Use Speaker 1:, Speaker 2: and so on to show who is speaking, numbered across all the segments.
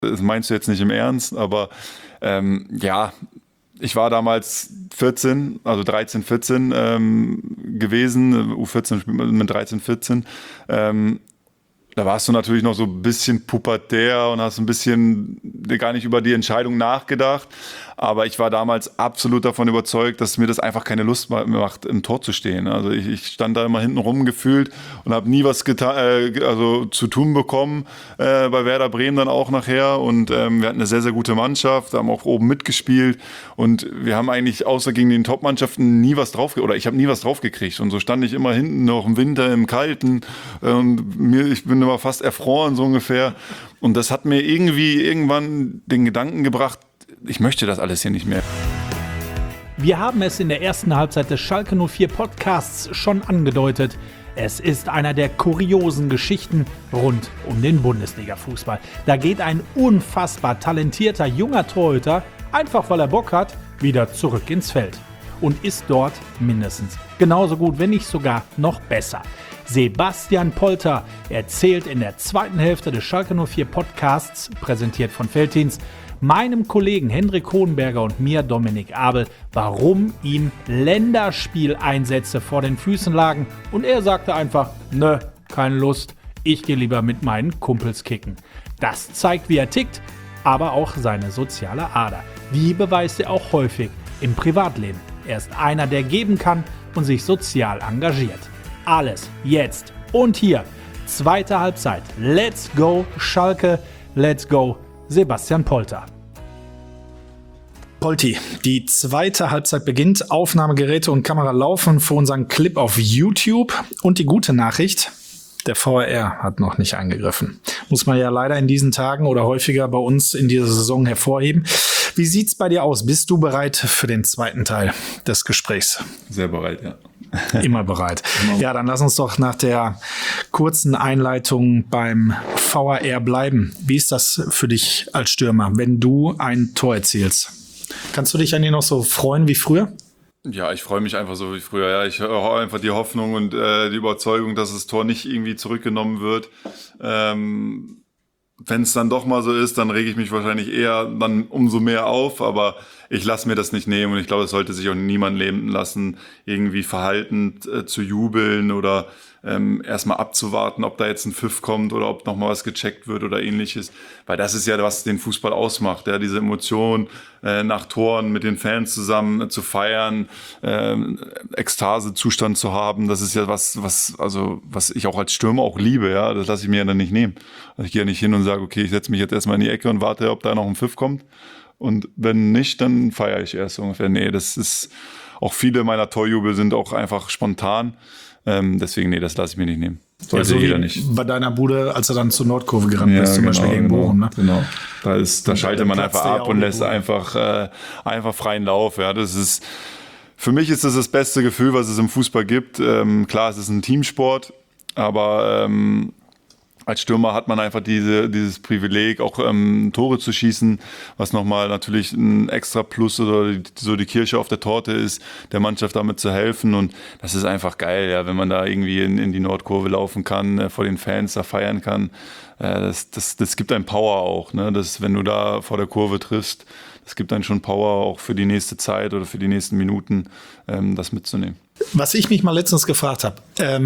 Speaker 1: das meinst du jetzt nicht im Ernst, aber ja, ich war damals 14, also 13, 14 gewesen, U14 spielt man mit 13, 14. Da warst du natürlich noch so ein bisschen pubertär und hast ein bisschen gar nicht über die Entscheidung nachgedacht. Aber ich war damals absolut davon überzeugt, dass mir das einfach keine Lust mehr macht, im Tor zu stehen. Also ich stand da immer hinten rum gefühlt und habe nie was also zu tun bekommen, bei Werder Bremen dann auch nachher. Und wir hatten eine sehr, sehr gute Mannschaft, haben auch oben mitgespielt. Und wir haben eigentlich außer gegen den Top-Mannschaften nie was drauf, oder ich habe nie was drauf gekriegt. Und so stand ich immer hinten noch im Winter im Kalten. Und ich bin immer fast erfroren, so ungefähr. Und das hat mir irgendwann den Gedanken gebracht, ich möchte das alles hier nicht mehr.
Speaker 2: Wir haben es in der ersten Halbzeit des Schalke 04 Podcasts schon angedeutet. Es ist einer der kuriosen Geschichten rund um den Bundesliga-Fußball. Da geht ein unfassbar talentierter junger Torhüter, einfach weil er Bock hat, wieder zurück ins Feld. Und ist dort mindestens genauso gut, wenn nicht sogar noch besser. Sebastian Polter erzählt in der zweiten Hälfte des Schalke 04 Podcasts, präsentiert von Felddienst, meinem Kollegen Hendrik Hohenberger und mir, Dominik Abel, warum ihm Länderspieleinsätze vor den Füßen lagen. Und er sagte einfach, nö, keine Lust, ich gehe lieber mit meinen Kumpels kicken. Das zeigt, wie er tickt, aber auch seine soziale Ader. Die beweist er auch häufig im Privatleben. Er ist einer, der geben kann und sich sozial engagiert. Alles jetzt und hier. Zweite Halbzeit. Let's go Schalke, let's go Sebastian Polter. Polti, die zweite Halbzeit beginnt. Aufnahmegeräte und Kamera laufen für unseren Clip auf YouTube. Und die gute Nachricht, der VAR hat noch nicht eingegriffen. Muss man ja leider in diesen Tagen oder häufiger bei uns in dieser Saison hervorheben. Wie sieht's bei dir aus? Bist du bereit für den zweiten Teil des Gesprächs?
Speaker 1: Sehr bereit, ja.
Speaker 2: Immer bereit. Ja, dann lass uns doch nach der kurzen Einleitung beim VAR bleiben. Wie ist das für dich als Stürmer, wenn du ein Tor erzielst? Kannst du dich an dir noch so freuen wie früher?
Speaker 1: Ja, ich freue mich einfach so wie früher. Ja, ich habe einfach die Hoffnung und die Überzeugung, dass das Tor nicht irgendwie zurückgenommen wird. Wenn es dann doch mal so ist, dann rege ich mich wahrscheinlich eher dann umso mehr auf, aber ich lasse mir das nicht nehmen und ich glaube, es sollte sich auch niemand nehmen lassen, irgendwie verhaltend zu jubeln oder erstmal abzuwarten, ob da jetzt ein Pfiff kommt oder ob nochmal was gecheckt wird oder ähnliches, weil das ist ja, was den Fußball ausmacht, ja, diese Emotion nach Toren mit den Fans zusammen zu feiern, Ekstasezustand zu haben, das ist ja was ich auch als Stürmer auch liebe, ja, das lasse ich mir ja dann nicht nehmen. Also ich gehe ja nicht hin und sage, okay, ich setze mich jetzt erstmal in die Ecke und warte, ob da noch ein Pfiff kommt. Und wenn nicht, dann feiere ich erst ungefähr. Nee, das ist, auch viele meiner Torjubel sind auch einfach spontan. Deswegen, nee, das lasse ich mir nicht nehmen.
Speaker 2: Sollte ja, so jeder nicht. Bei deiner Bude, als du dann zur Nordkurve gerannt bist, zum Beispiel gegen Bochum, ne?
Speaker 1: Genau. Da schaltet man einfach ab und lässt einfach freien Lauf. Ja, für mich ist das beste Gefühl, was es im Fußball gibt. Klar, es ist ein Teamsport, aber als Stürmer hat man einfach dieses Privileg, auch Tore zu schießen, was nochmal natürlich ein extra Plus oder so die Kirsche auf der Torte ist, der Mannschaft damit zu helfen. Und das ist einfach geil, ja, wenn man da irgendwie in die Nordkurve laufen kann, vor den Fans da feiern kann. Das gibt einem Power auch, ne? Wenn du da vor der Kurve triffst, das gibt einem schon Power auch für die nächste Zeit oder für die nächsten Minuten, das mitzunehmen.
Speaker 2: Was ich mich mal letztens gefragt habe,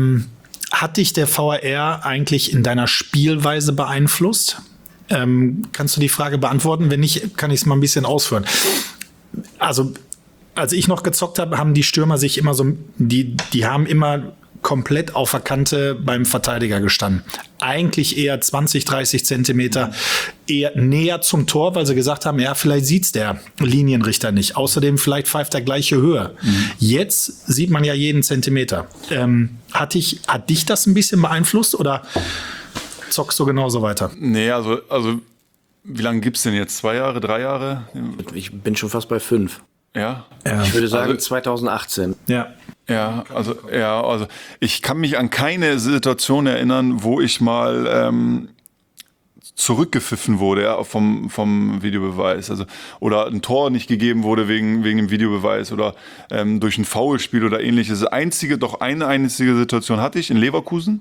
Speaker 2: hat dich der VAR eigentlich in deiner Spielweise beeinflusst? Kannst du die Frage beantworten? Wenn nicht, kann ich es mal ein bisschen ausführen. Also, als ich noch gezockt habe, haben die Stürmer sich immer so, die haben immer komplett auf der Kante beim Verteidiger gestanden. Eigentlich eher 20, 30 Zentimeter eher näher zum Tor, weil sie gesagt haben, ja, vielleicht sieht's der Linienrichter nicht. Außerdem vielleicht pfeift er gleiche Höhe. Jetzt sieht man ja jeden Zentimeter. Hat dich das ein bisschen beeinflusst oder zockst du genauso weiter?
Speaker 1: Nee, also wie lange gibt's denn jetzt? 2 Jahre, 3 Jahre?
Speaker 3: Ich bin schon fast bei 5.
Speaker 1: Ja?
Speaker 3: Ich würde sagen 2018.
Speaker 1: Ja, also ich kann mich an keine Situation erinnern, wo ich mal zurückgepfiffen wurde, ja, vom Videobeweis. Also, oder ein Tor nicht gegeben wurde wegen dem Videobeweis oder durch ein Foulspiel oder ähnliches. Eine einzige Situation hatte ich in Leverkusen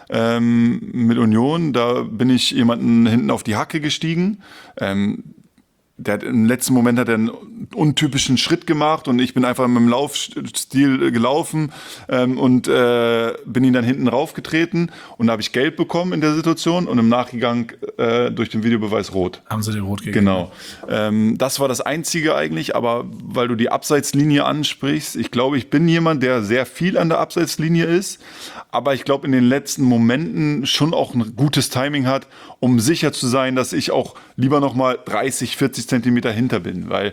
Speaker 1: mit Union. Da bin ich jemanden hinten auf die Hacke gestiegen. Der hat im letzten Moment einen untypischen Schritt gemacht und ich bin einfach mit dem Laufstil gelaufen und bin ihn dann hinten raufgetreten und da habe ich Gelb bekommen in der Situation und im Nachgang durch den Videobeweis rot.
Speaker 4: Haben sie den rot gegeben?
Speaker 1: Genau. Das war das Einzige eigentlich, aber weil du die Abseitslinie ansprichst, ich glaube, ich bin jemand, der sehr viel an der Abseitslinie ist, aber ich glaube in den letzten Momenten schon auch ein gutes Timing hat, um sicher zu sein, dass ich auch lieber nochmal 30, 40 Zentimeter hinter bin, weil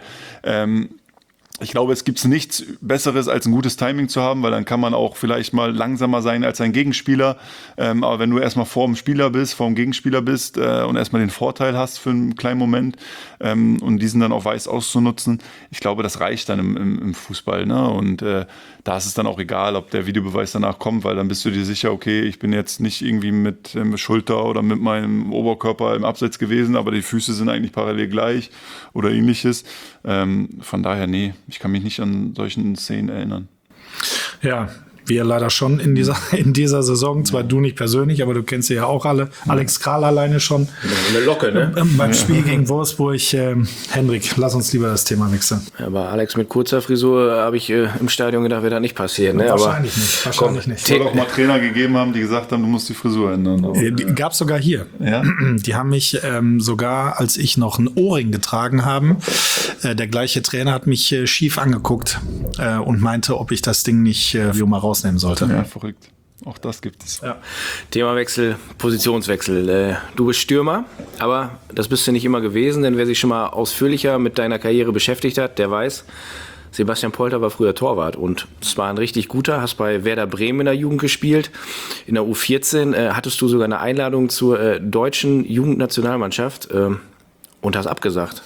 Speaker 1: ich glaube, es gibt nichts Besseres, als ein gutes Timing zu haben, weil dann kann man auch vielleicht mal langsamer sein als sein Gegenspieler. Aber wenn du erstmal vor dem Gegenspieler bist und erstmal den Vorteil hast für einen kleinen Moment und diesen dann auch weiß auszunutzen, ich glaube, das reicht dann im Fußball. Ne? Und da ist es dann auch egal, ob der Videobeweis danach kommt, weil dann bist du dir sicher, okay, ich bin jetzt nicht irgendwie mit Schulter oder mit meinem Oberkörper im Abseits gewesen, aber die Füße sind eigentlich parallel gleich oder ähnliches. Von daher, nee, ich kann mich nicht an solchen Szenen erinnern.
Speaker 4: Ja, wir leider schon in dieser Saison, zwar du nicht persönlich, aber du kennst sie ja auch alle. Alex Kral alleine schon.
Speaker 3: Eine Locke, ne?
Speaker 4: Beim Spiel gegen Wolfsburg. Hendrik, lass uns lieber das Thema wechseln.
Speaker 3: Aber Alex mit kurzer Frisur habe ich im Stadion gedacht, wird das nicht passieren. Ne?
Speaker 4: Wahrscheinlich nicht.
Speaker 1: Es soll auch mal Trainer gegeben haben, die gesagt haben, du musst die Frisur ändern.
Speaker 4: Gab es sogar hier.
Speaker 1: Ja?
Speaker 4: Die haben mich sogar, als ich noch einen Ohrring getragen habe, der gleiche Trainer hat mich schief angeguckt und meinte, ob ich das Ding nicht mal rausnehmen sollte.
Speaker 1: Ja, verrückt. Auch das gibt es.
Speaker 4: Ja.
Speaker 3: Themawechsel, Positionswechsel. Du bist Stürmer, aber das bist du nicht immer gewesen, denn wer sich schon mal ausführlicher mit deiner Karriere beschäftigt hat, der weiß, Sebastian Polter war früher Torwart und zwar ein richtig guter, hast bei Werder Bremen in der Jugend gespielt. In der U14 hattest du sogar eine Einladung zur deutschen Jugendnationalmannschaft und hast abgesagt.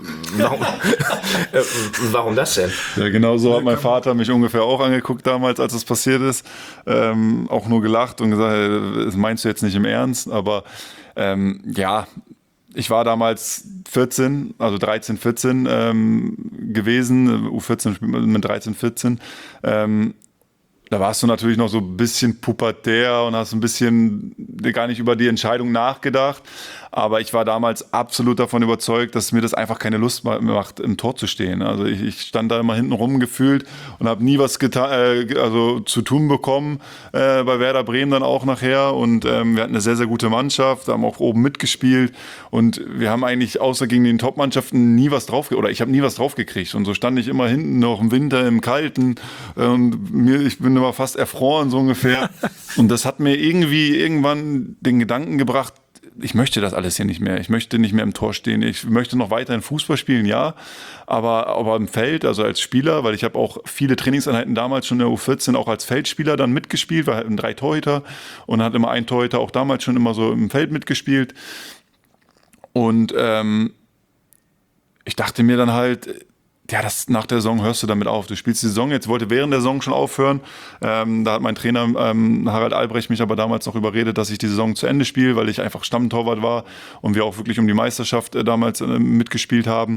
Speaker 3: Warum das denn?
Speaker 1: Ja, genau so hat mein Vater mich ungefähr auch angeguckt damals, als es passiert ist. Auch nur gelacht und gesagt, das meinst du jetzt nicht im Ernst, aber ja, ich war damals 14, also 13, 14 gewesen, U14 mit 13, 14. Da warst du natürlich noch so ein bisschen pubertär und hast ein bisschen gar nicht über die Entscheidung nachgedacht. Aber ich war damals absolut davon überzeugt, dass mir das einfach keine Lust mehr macht, im Tor zu stehen. Also ich stand da immer hinten rum gefühlt und habe nie was zu tun bekommen bei Werder Bremen dann auch nachher. Und wir hatten eine sehr, sehr gute Mannschaft, haben auch oben mitgespielt. Und wir haben eigentlich außer gegen den Top-Mannschaften ich habe nie was drauf gekriegt. Und so stand ich immer hinten noch im Winter im Kalten und ich bin immer fast erfroren so ungefähr. Und das hat mir irgendwann den Gedanken gebracht, ich möchte das alles hier nicht mehr. Ich möchte nicht mehr im Tor stehen. Ich möchte noch weiterhin Fußball spielen, ja. Aber im Feld, also als Spieler, weil ich habe auch viele Trainingseinheiten damals schon in der U14 auch als Feldspieler dann mitgespielt, war halt 3 Torhüter und hat immer ein Torhüter auch damals schon immer so im Feld mitgespielt. Und ich dachte mir dann halt, ja, nach der Saison hörst du damit auf. Du spielst die Saison, jetzt wollte während der Saison schon aufhören. Da hat mein Trainer Harald Albrecht mich aber damals noch überredet, dass ich die Saison zu Ende spiele, weil ich einfach Stammtorwart war und wir auch wirklich um die Meisterschaft damals mitgespielt haben.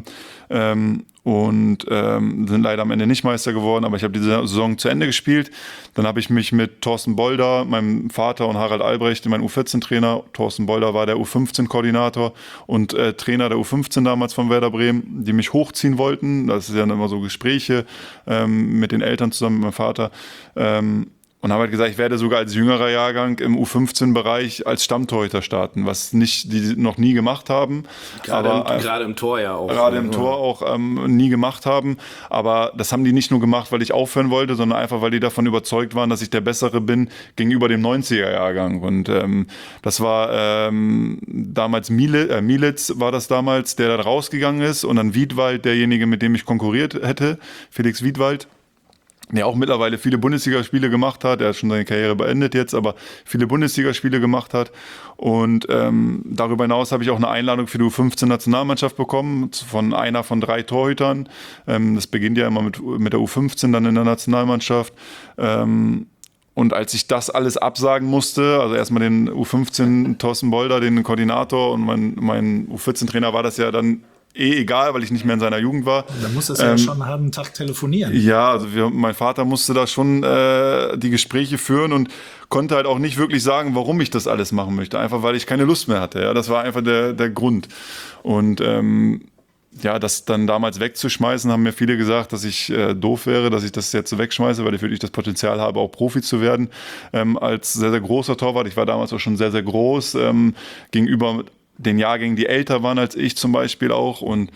Speaker 1: Und sind leider am Ende nicht Meister geworden, aber ich habe diese Saison zu Ende gespielt. Dann habe ich mich mit Thorsten Bolder, meinem Vater und Harald Albrecht, mein U14-Trainer, Thorsten Bolder war der U15-Koordinator und Trainer der U15 damals von Werder Bremen, die mich hochziehen wollten. Das ist ja immer so Gespräche mit den Eltern zusammen mit meinem Vater. Und haben halt gesagt, ich werde sogar als jüngerer Jahrgang im U15-Bereich als Stammtorhüter starten, was die noch nie gemacht haben.
Speaker 3: Gerade im Tor ja auch.
Speaker 1: Gerade im Tor auch nie gemacht haben. Aber das haben die nicht nur gemacht, weil ich aufhören wollte, sondern einfach, weil die davon überzeugt waren, dass ich der Bessere bin gegenüber dem 90er-Jahrgang. Und das war damals Mielitz war das damals, der da rausgegangen ist. Und dann Wiedwald, derjenige, mit dem ich konkurriert hätte, Felix Wiedwald. Der auch mittlerweile viele Bundesligaspiele gemacht hat. Er hat schon seine Karriere beendet jetzt, aber viele Bundesligaspiele gemacht hat. Und darüber hinaus habe ich auch eine Einladung für die U15-Nationalmannschaft bekommen von einer von 3 Torhütern. Das beginnt ja immer mit der U15 dann in der Nationalmannschaft. Und als ich das alles absagen musste, also erstmal den U15 Thorsten Bolder, den Koordinator, und mein U14-Trainer war das ja dann egal, weil ich nicht mehr in seiner Jugend war.
Speaker 4: Da musstest du ja schon einen halben Tag telefonieren.
Speaker 1: Ja, also mein Vater musste da schon die Gespräche führen und konnte halt auch nicht wirklich sagen, warum ich das alles machen möchte. Einfach, weil ich keine Lust mehr hatte. Ja, das war einfach der Grund. Und das dann damals wegzuschmeißen, haben mir viele gesagt, dass ich doof wäre, dass ich das jetzt so wegschmeiße, weil ich wirklich das Potenzial habe, auch Profi zu werden. Als sehr, sehr großer Torwart, ich war damals auch schon sehr, sehr groß, gegenüber den Jahrgängen, die älter waren als ich zum Beispiel auch. Und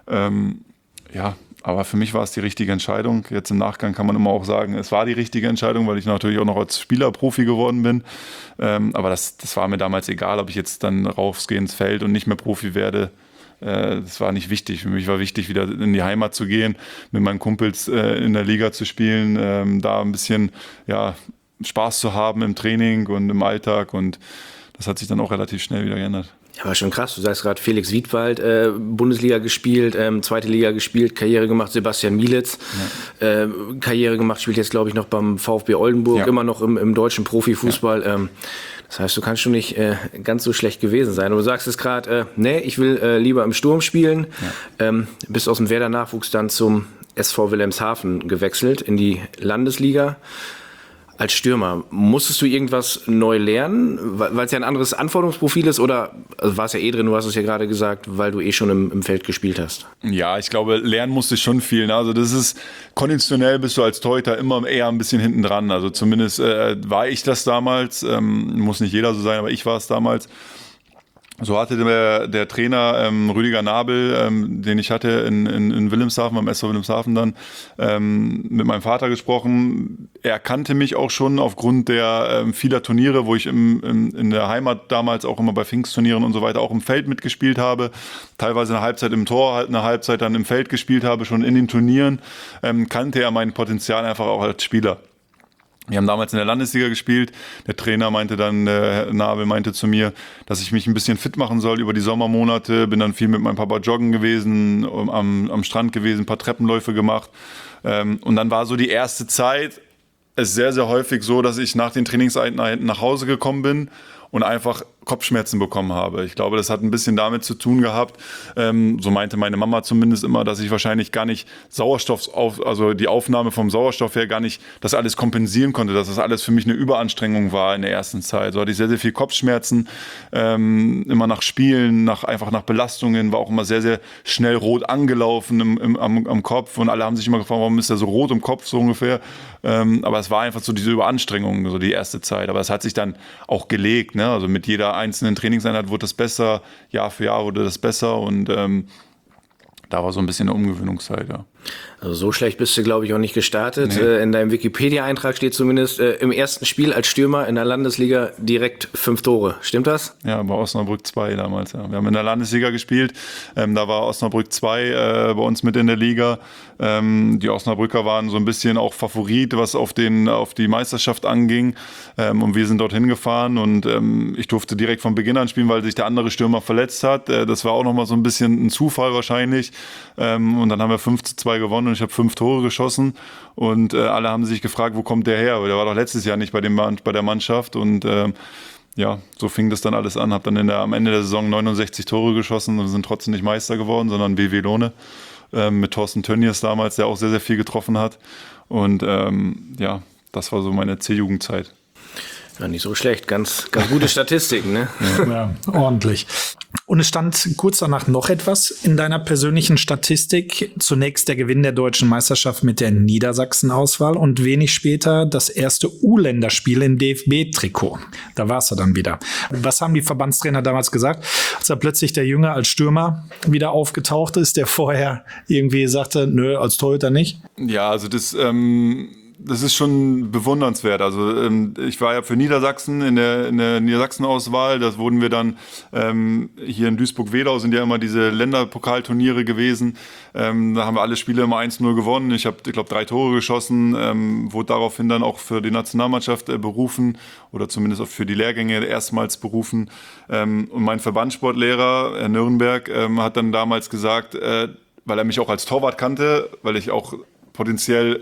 Speaker 1: aber für mich war es die richtige Entscheidung. Jetzt im Nachgang kann man immer auch sagen, es war die richtige Entscheidung, weil ich natürlich auch noch als Spieler Profi geworden bin. Aber das war mir damals egal, ob ich jetzt dann rausgehe ins Feld und nicht mehr Profi werde. Das war nicht wichtig. Für mich war wichtig, wieder in die Heimat zu gehen, mit meinen Kumpels in der Liga zu spielen, da ein bisschen Spaß zu haben im Training und im Alltag. Und das hat sich dann auch relativ schnell wieder geändert.
Speaker 3: Ja, war schon krass. Du sagst gerade Felix Wiedwald, Bundesliga gespielt, zweite Liga gespielt, Karriere gemacht, Sebastian Mielitz, Karriere gemacht, spielt jetzt, glaube ich, noch beim VfB Oldenburg, immer noch im deutschen Profifußball. Ja. Das heißt, du kannst schon nicht ganz so schlecht gewesen sein. Und du sagst es gerade, ich will lieber im Sturm spielen. Ja. Bist aus dem Werder-Nachwuchs dann zum SV Wilhelmshaven gewechselt in die Landesliga. Als Stürmer, musstest du irgendwas neu lernen, weil es ja ein anderes Anforderungsprofil ist, oder war es ja drin, du hast es ja gerade gesagt, weil du schon im Feld gespielt hast? Ja, ich glaube, lernen musste ich schon viel. Also das ist, konditionell bist du als Torhüter immer eher ein bisschen hinten dran. Also zumindest war ich das damals, muss nicht jeder so sein, aber ich war es damals. So hatte der Trainer Rüdiger Nabel, den ich hatte in Wilhelmshaven, beim SV Wilhelmshaven dann, mit meinem Vater gesprochen. Er kannte mich auch schon aufgrund der vieler Turniere, wo ich in der Heimat damals auch immer bei Pfingstturnieren und so weiter auch im Feld mitgespielt habe. Teilweise eine Halbzeit im Tor, halt eine Halbzeit dann im Feld gespielt habe, schon in den Turnieren. Kannte er mein Potenzial einfach auch als Spieler. Wir haben damals in der Landesliga gespielt. Der Trainer meinte dann, der Herr Nabel meinte zu mir, dass ich mich ein bisschen fit machen soll über die Sommermonate. Bin dann viel mit meinem Papa joggen gewesen, am Strand gewesen, ein paar Treppenläufe gemacht. Und dann war so die erste Zeit es sehr, sehr häufig so, dass ich nach den Trainingseinheiten nach Hause gekommen bin und einfach Kopfschmerzen bekommen habe. Ich glaube, das hat ein bisschen damit zu tun gehabt, so meinte meine Mama zumindest immer, dass ich wahrscheinlich gar nicht also die Aufnahme vom Sauerstoff her gar nicht das alles kompensieren konnte, dass das alles für mich eine Überanstrengung war in der ersten Zeit. So hatte ich sehr, sehr viel Kopfschmerzen, immer nach Spielen, einfach nach Belastungen, war auch immer sehr, sehr schnell rot angelaufen am Kopf und alle haben sich immer gefragt, warum ist der so rot im Kopf, so ungefähr. Aber es war einfach so diese Überanstrengung, so die erste Zeit. Aber es hat sich dann auch gelegt, ne? Also mit jeder einzelnen Trainingseinheit wurde das besser, Jahr für Jahr wurde das besser und da war so ein bisschen eine Umgewöhnungszeit, ja. Also so schlecht bist du, glaube ich, auch nicht gestartet. Nee. In deinem Wikipedia-Eintrag steht zumindest im ersten Spiel als Stürmer in der Landesliga direkt 5 Tore. Stimmt das? Ja, bei Osnabrück 2 damals. Ja. Wir haben in der Landesliga gespielt. Da war Osnabrück 2 bei uns mit in der Liga. Die Osnabrücker waren so ein bisschen auch Favorit, was auf die Meisterschaft anging. Und wir sind dorthin gefahren und ich durfte direkt von Beginn an spielen, weil sich der andere Stürmer verletzt hat. Das war auch nochmal so ein bisschen ein Zufall wahrscheinlich. Und dann haben wir 5-2 gewonnen und ich habe 5 Tore geschossen und alle haben sich gefragt, wo kommt der her? Der war doch letztes Jahr nicht bei der Mannschaft und so fing das dann alles an. Habe dann am Ende der Saison 69 Tore geschossen und sind trotzdem nicht Meister geworden, sondern BW Lohne mit Thorsten Tönnies damals, der auch sehr, sehr viel getroffen hat und das war so meine C-Jugendzeit. Ja, nicht so schlecht. Ganz gute Statistiken, ne?
Speaker 4: Ja, ordentlich. Und es stand kurz danach noch etwas in deiner persönlichen Statistik. Zunächst der Gewinn der deutschen Meisterschaft mit der Niedersachsen-Auswahl und wenig später das erste U-Länderspiel im DFB-Trikot. Da warst du dann wieder. Was haben die Verbandstrainer damals gesagt, als da plötzlich der Junge als Stürmer wieder aufgetaucht ist, der vorher irgendwie sagte, nö, als Torhüter nicht?
Speaker 1: Ja, also das ist schon bewundernswert. Also ich war ja für Niedersachsen in der Niedersachsen-Auswahl. Das wurden wir dann hier in Duisburg-Wedau, sind ja immer diese Länderpokalturniere gewesen. Da haben wir alle Spiele immer 1-0 gewonnen. Ich glaube 3 Tore geschossen, wurde daraufhin dann auch für die Nationalmannschaft berufen oder zumindest auch für die Lehrgänge erstmals berufen. Und mein Verbandssportlehrer, Herr Nürnberg, hat dann damals gesagt, weil er mich auch als Torwart kannte, weil ich auch potenziell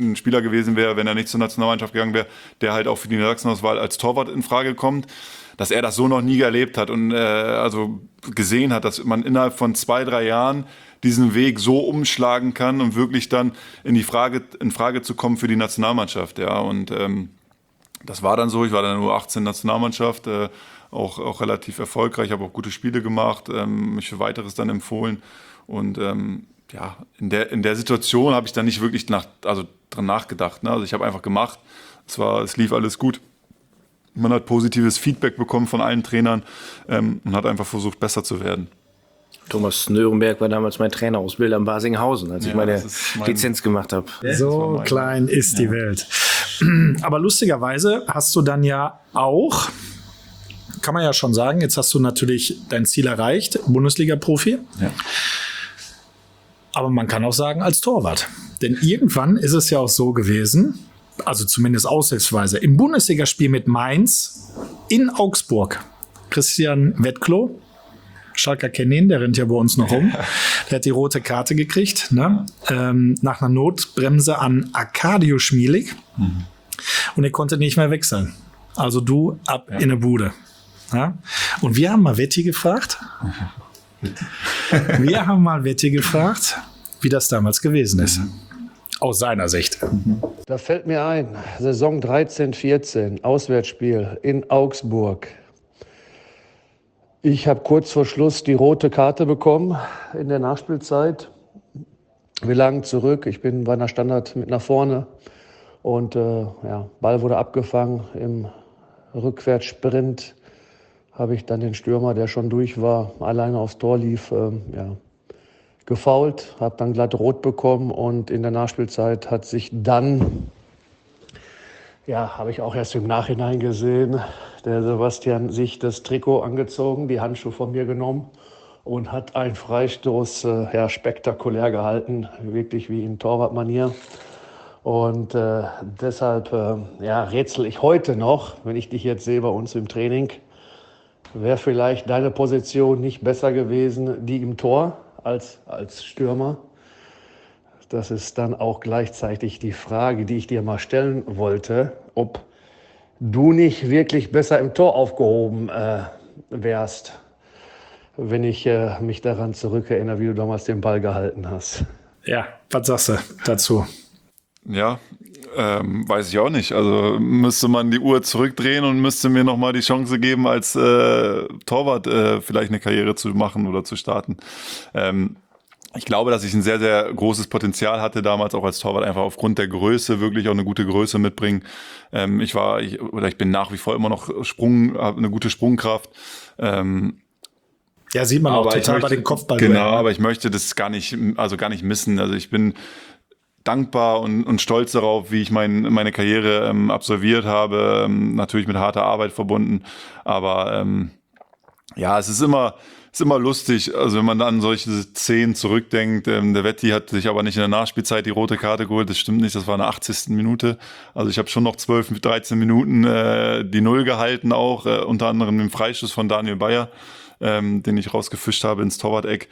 Speaker 1: ein Spieler gewesen wäre, wenn er nicht zur Nationalmannschaft gegangen wäre, der halt auch für die Niedersachsenauswahl als Torwart in Frage kommt, dass er das so noch nie erlebt hat und also gesehen hat, dass man innerhalb von 2-3 Jahren diesen Weg so umschlagen kann und wirklich dann in Frage zu kommen für die Nationalmannschaft. Ja. Und das war dann so. Ich war dann nur 18 Nationalmannschaft, auch relativ erfolgreich, habe auch gute Spiele gemacht, mich für Weiteres dann empfohlen. Und ja, in der Situation habe ich dann nicht wirklich dran nachgedacht. Ne? Also ich habe einfach gemacht. Es lief alles gut. Man hat positives Feedback bekommen von allen Trainern und hat einfach versucht, besser zu werden.
Speaker 3: Thomas Nürnberg war damals mein Trainerausbilder in Basinghausen, als ich meine Lizenz gemacht habe.
Speaker 4: So klein ist die Welt. Aber lustigerweise hast du dann ja auch, kann man ja schon sagen, jetzt hast du natürlich dein Ziel erreicht, Bundesliga-Profi.
Speaker 1: Ja.
Speaker 4: Aber man kann auch sagen, als Torwart. Denn irgendwann ist es ja auch so gewesen, also zumindest aushilfsweise, im Bundesligaspiel mit Mainz in Augsburg. Christian Wettklo, Schalker kennen ihn, der rennt ja bei uns noch rum. Der hat die rote Karte gekriegt, ne? Nach einer Notbremse an Arkadio Schmielig. Und er konnte nicht mehr wechseln. Also du ab in eine Bude. Ja? Und wir haben mal Wetti gefragt. Wie das damals gewesen ist. Aus seiner Sicht.
Speaker 5: Da fällt mir ein, Saison 13/14, Auswärtsspiel in Augsburg. Ich habe kurz vor Schluss die rote Karte bekommen in der Nachspielzeit. Wir lagen zurück, ich bin bei einer Standard mit nach vorne und Ball wurde abgefangen. Im Rückwärtssprint habe ich dann den Stürmer, der schon durch war, alleine aufs Tor lief, gefoult, habe dann glatt rot bekommen und in der Nachspielzeit hat sich dann, habe ich auch erst im Nachhinein gesehen, der Sebastian sich das Trikot angezogen, die Handschuhe von mir genommen und hat einen Freistoß spektakulär gehalten, wirklich wie in Torwartmanier. Und deshalb rätsel ich heute noch, wenn ich dich jetzt sehe bei uns im Training, wäre vielleicht deine Position nicht besser gewesen, die im Tor als Stürmer? Das ist dann auch gleichzeitig die Frage, die ich dir mal stellen wollte, ob du nicht wirklich besser im Tor aufgehoben wärst, wenn ich mich daran zurückerinnere, wie du damals den Ball gehalten hast.
Speaker 4: Ja, was sagst du dazu?
Speaker 1: Ja, weiß ich auch nicht. Also müsste man die Uhr zurückdrehen und müsste mir nochmal die Chance geben, als Torwart vielleicht eine Karriere zu machen oder zu starten. Ich glaube, dass ich ein sehr, sehr großes Potenzial hatte damals auch als Torwart, einfach aufgrund der Größe, wirklich auch eine gute Größe mitbringen. Ich bin nach wie vor immer noch habe eine gute Sprungkraft.
Speaker 4: Ja, sieht man auch total bei den Kopfball.
Speaker 1: Genau, aber ich möchte das gar nicht missen. Also ich bin dankbar und stolz darauf, wie ich meine Karriere absolviert habe. Natürlich mit harter Arbeit verbunden. Aber es ist immer lustig, also wenn man dann an solche Szenen zurückdenkt. Der Wetti hat sich aber nicht in der Nachspielzeit die rote Karte geholt. Das stimmt nicht, das war in der 80. Minute. Also ich habe schon noch 12, 13 Minuten die Null gehalten auch. Unter anderem den Freistoß von Daniel Bayer, den ich rausgefischt habe ins Torwart-Eck.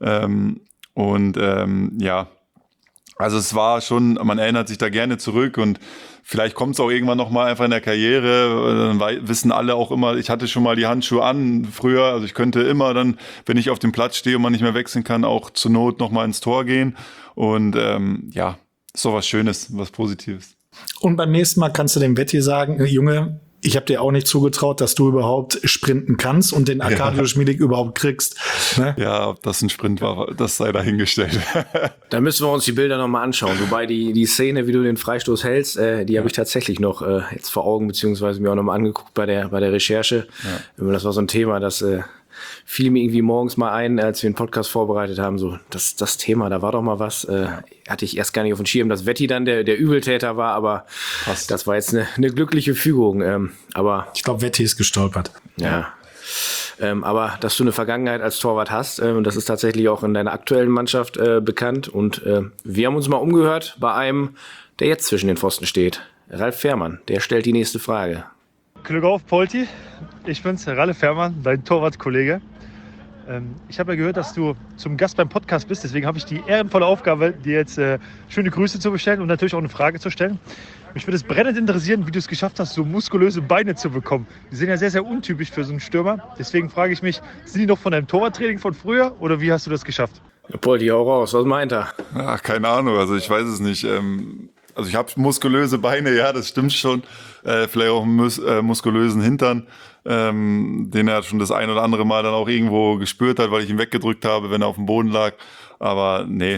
Speaker 1: Also es war schon, man erinnert sich da gerne zurück und vielleicht kommt es auch irgendwann nochmal einfach in der Karriere. Dann wissen alle auch immer, ich hatte schon mal die Handschuhe an früher. Also ich könnte immer dann, wenn ich auf dem Platz stehe und man nicht mehr wechseln kann, auch zur Not nochmal ins Tor gehen. Und ist doch was Schönes, was Positives.
Speaker 4: Und beim nächsten Mal kannst du dem Wetti sagen, Junge, ich habe dir auch nicht zugetraut, dass du überhaupt sprinten kannst und den Arkadio Schmielig überhaupt kriegst. Ne?
Speaker 1: Ja, ob das ein Sprint war, das sei dahingestellt.
Speaker 3: Da müssen wir uns die Bilder nochmal anschauen. Wobei die Szene, wie du den Freistoß hältst, die habe ich tatsächlich noch jetzt vor Augen, beziehungsweise mir auch nochmal angeguckt bei der Recherche. Ja. Das war so ein Thema, das fiel mir irgendwie morgens mal ein, als wir den Podcast vorbereitet haben, so das Thema, da war doch mal was, hatte ich erst gar nicht auf dem Schirm, dass Wetti dann der Übeltäter war, aber das war jetzt eine glückliche Fügung. Aber
Speaker 4: ich glaube, Wetti ist gestolpert.
Speaker 3: Ja. Aber dass du eine Vergangenheit als Torwart hast, das ist tatsächlich auch in deiner aktuellen Mannschaft bekannt und wir haben uns mal umgehört bei einem, der jetzt zwischen den Pfosten steht. Ralf Fährmann, der stellt die nächste Frage.
Speaker 6: Glück auf, Polti. Ich bin's, Ralf Fährmann, dein Torwartkollege. Ich habe ja gehört, dass du zum Gast beim Podcast bist. Deswegen habe ich die ehrenvolle Aufgabe, dir jetzt schöne Grüße zu bestellen und natürlich auch eine Frage zu stellen. Mich würde es brennend interessieren, wie du es geschafft hast, so muskulöse Beine zu bekommen. Die sind ja sehr, sehr untypisch für so einen Stürmer. Deswegen frage ich mich, sind die noch von deinem Torwarttraining von früher oder wie hast du das geschafft?
Speaker 3: Polti, hau raus, was meint er?
Speaker 1: Ach, keine Ahnung, also ich weiß es nicht. Also ich habe muskulöse Beine, ja, das stimmt schon. Vielleicht auch einen muskulösen Hintern, den er schon das ein oder andere Mal dann auch irgendwo gespürt hat, weil ich ihn weggedrückt habe, wenn er auf dem Boden lag. Aber nee,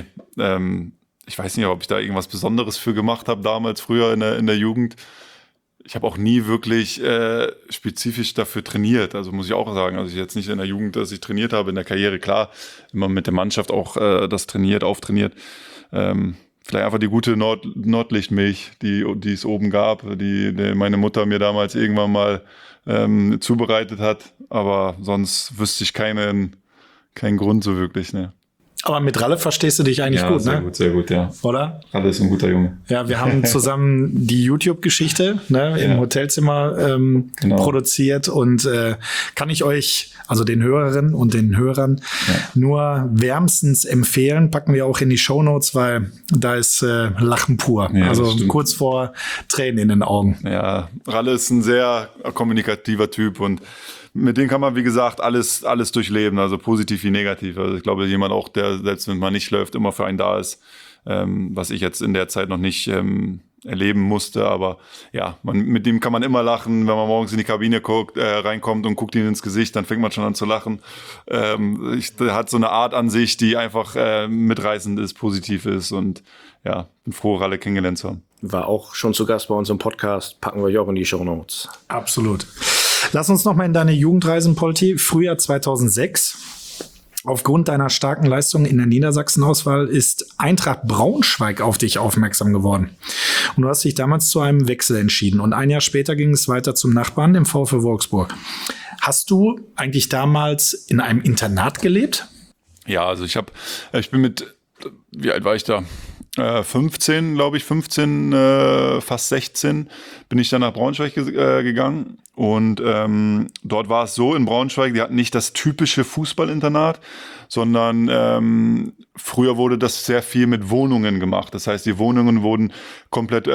Speaker 1: ich weiß nicht, ob ich da irgendwas Besonderes für gemacht habe damals, früher in der Jugend. Ich habe auch nie wirklich spezifisch dafür trainiert, also muss ich auch sagen. Also ich jetzt nicht in der Jugend, dass ich trainiert habe, in der Karriere, klar, immer mit der Mannschaft auch das trainiert, auftrainiert. Vielleicht einfach die gute Nordlichtmilch, die es oben gab, die meine Mutter mir damals irgendwann mal zubereitet hat. Aber sonst wüsste ich keinen Grund so wirklich, ne.
Speaker 4: Aber mit Ralle verstehst du dich eigentlich gut,
Speaker 1: sehr
Speaker 4: ne?
Speaker 1: Sehr gut, ja.
Speaker 4: Oder?
Speaker 1: Ralle ist ein guter Junge.
Speaker 4: Ja, wir haben zusammen die YouTube-Geschichte im Hotelzimmer produziert und kann ich euch, also den Hörerinnen und den Hörern, nur wärmstens empfehlen. Packen wir auch in die Shownotes, weil da ist Lachen pur.
Speaker 1: Ja,
Speaker 4: also kurz vor Tränen in den Augen.
Speaker 1: Ja, Ralle ist ein sehr kommunikativer Typ und mit dem kann man, wie gesagt, alles durchleben, also positiv wie negativ. Also ich glaube, jemand auch, der selbst wenn man nicht läuft, immer für einen da ist, was ich jetzt in der Zeit noch nicht erleben musste. Aber ja, mit dem kann man immer lachen, wenn man morgens in die Kabine reinkommt und guckt ihm ins Gesicht, dann fängt man schon an zu lachen. Der hat so eine Art an sich, die einfach mitreißend ist, positiv ist und ja, bin froh, Ralle kennengelernt zu haben.
Speaker 3: War auch schon zu Gast bei uns im Podcast, packen wir euch auch in die Shownotes.
Speaker 4: Absolut. Lass uns noch mal in deine Jugend reisen, Polti. Frühjahr 2006. Aufgrund deiner starken Leistung in der Niedersachsen-Auswahl ist Eintracht Braunschweig auf dich aufmerksam geworden. Und du hast dich damals zu einem Wechsel entschieden. Und ein Jahr später ging es weiter zum Nachbarn, dem VfL Wolfsburg. Hast du eigentlich damals in einem Internat gelebt?
Speaker 1: Ja, also ich bin wie alt war ich da? 15, glaube ich, 15, fast 16, bin ich dann nach Braunschweig gegangen. Und dort war es so in Braunschweig, die hatten nicht das typische Fußballinternat, sondern früher wurde das sehr viel mit Wohnungen gemacht. Das heißt, die Wohnungen wurden komplett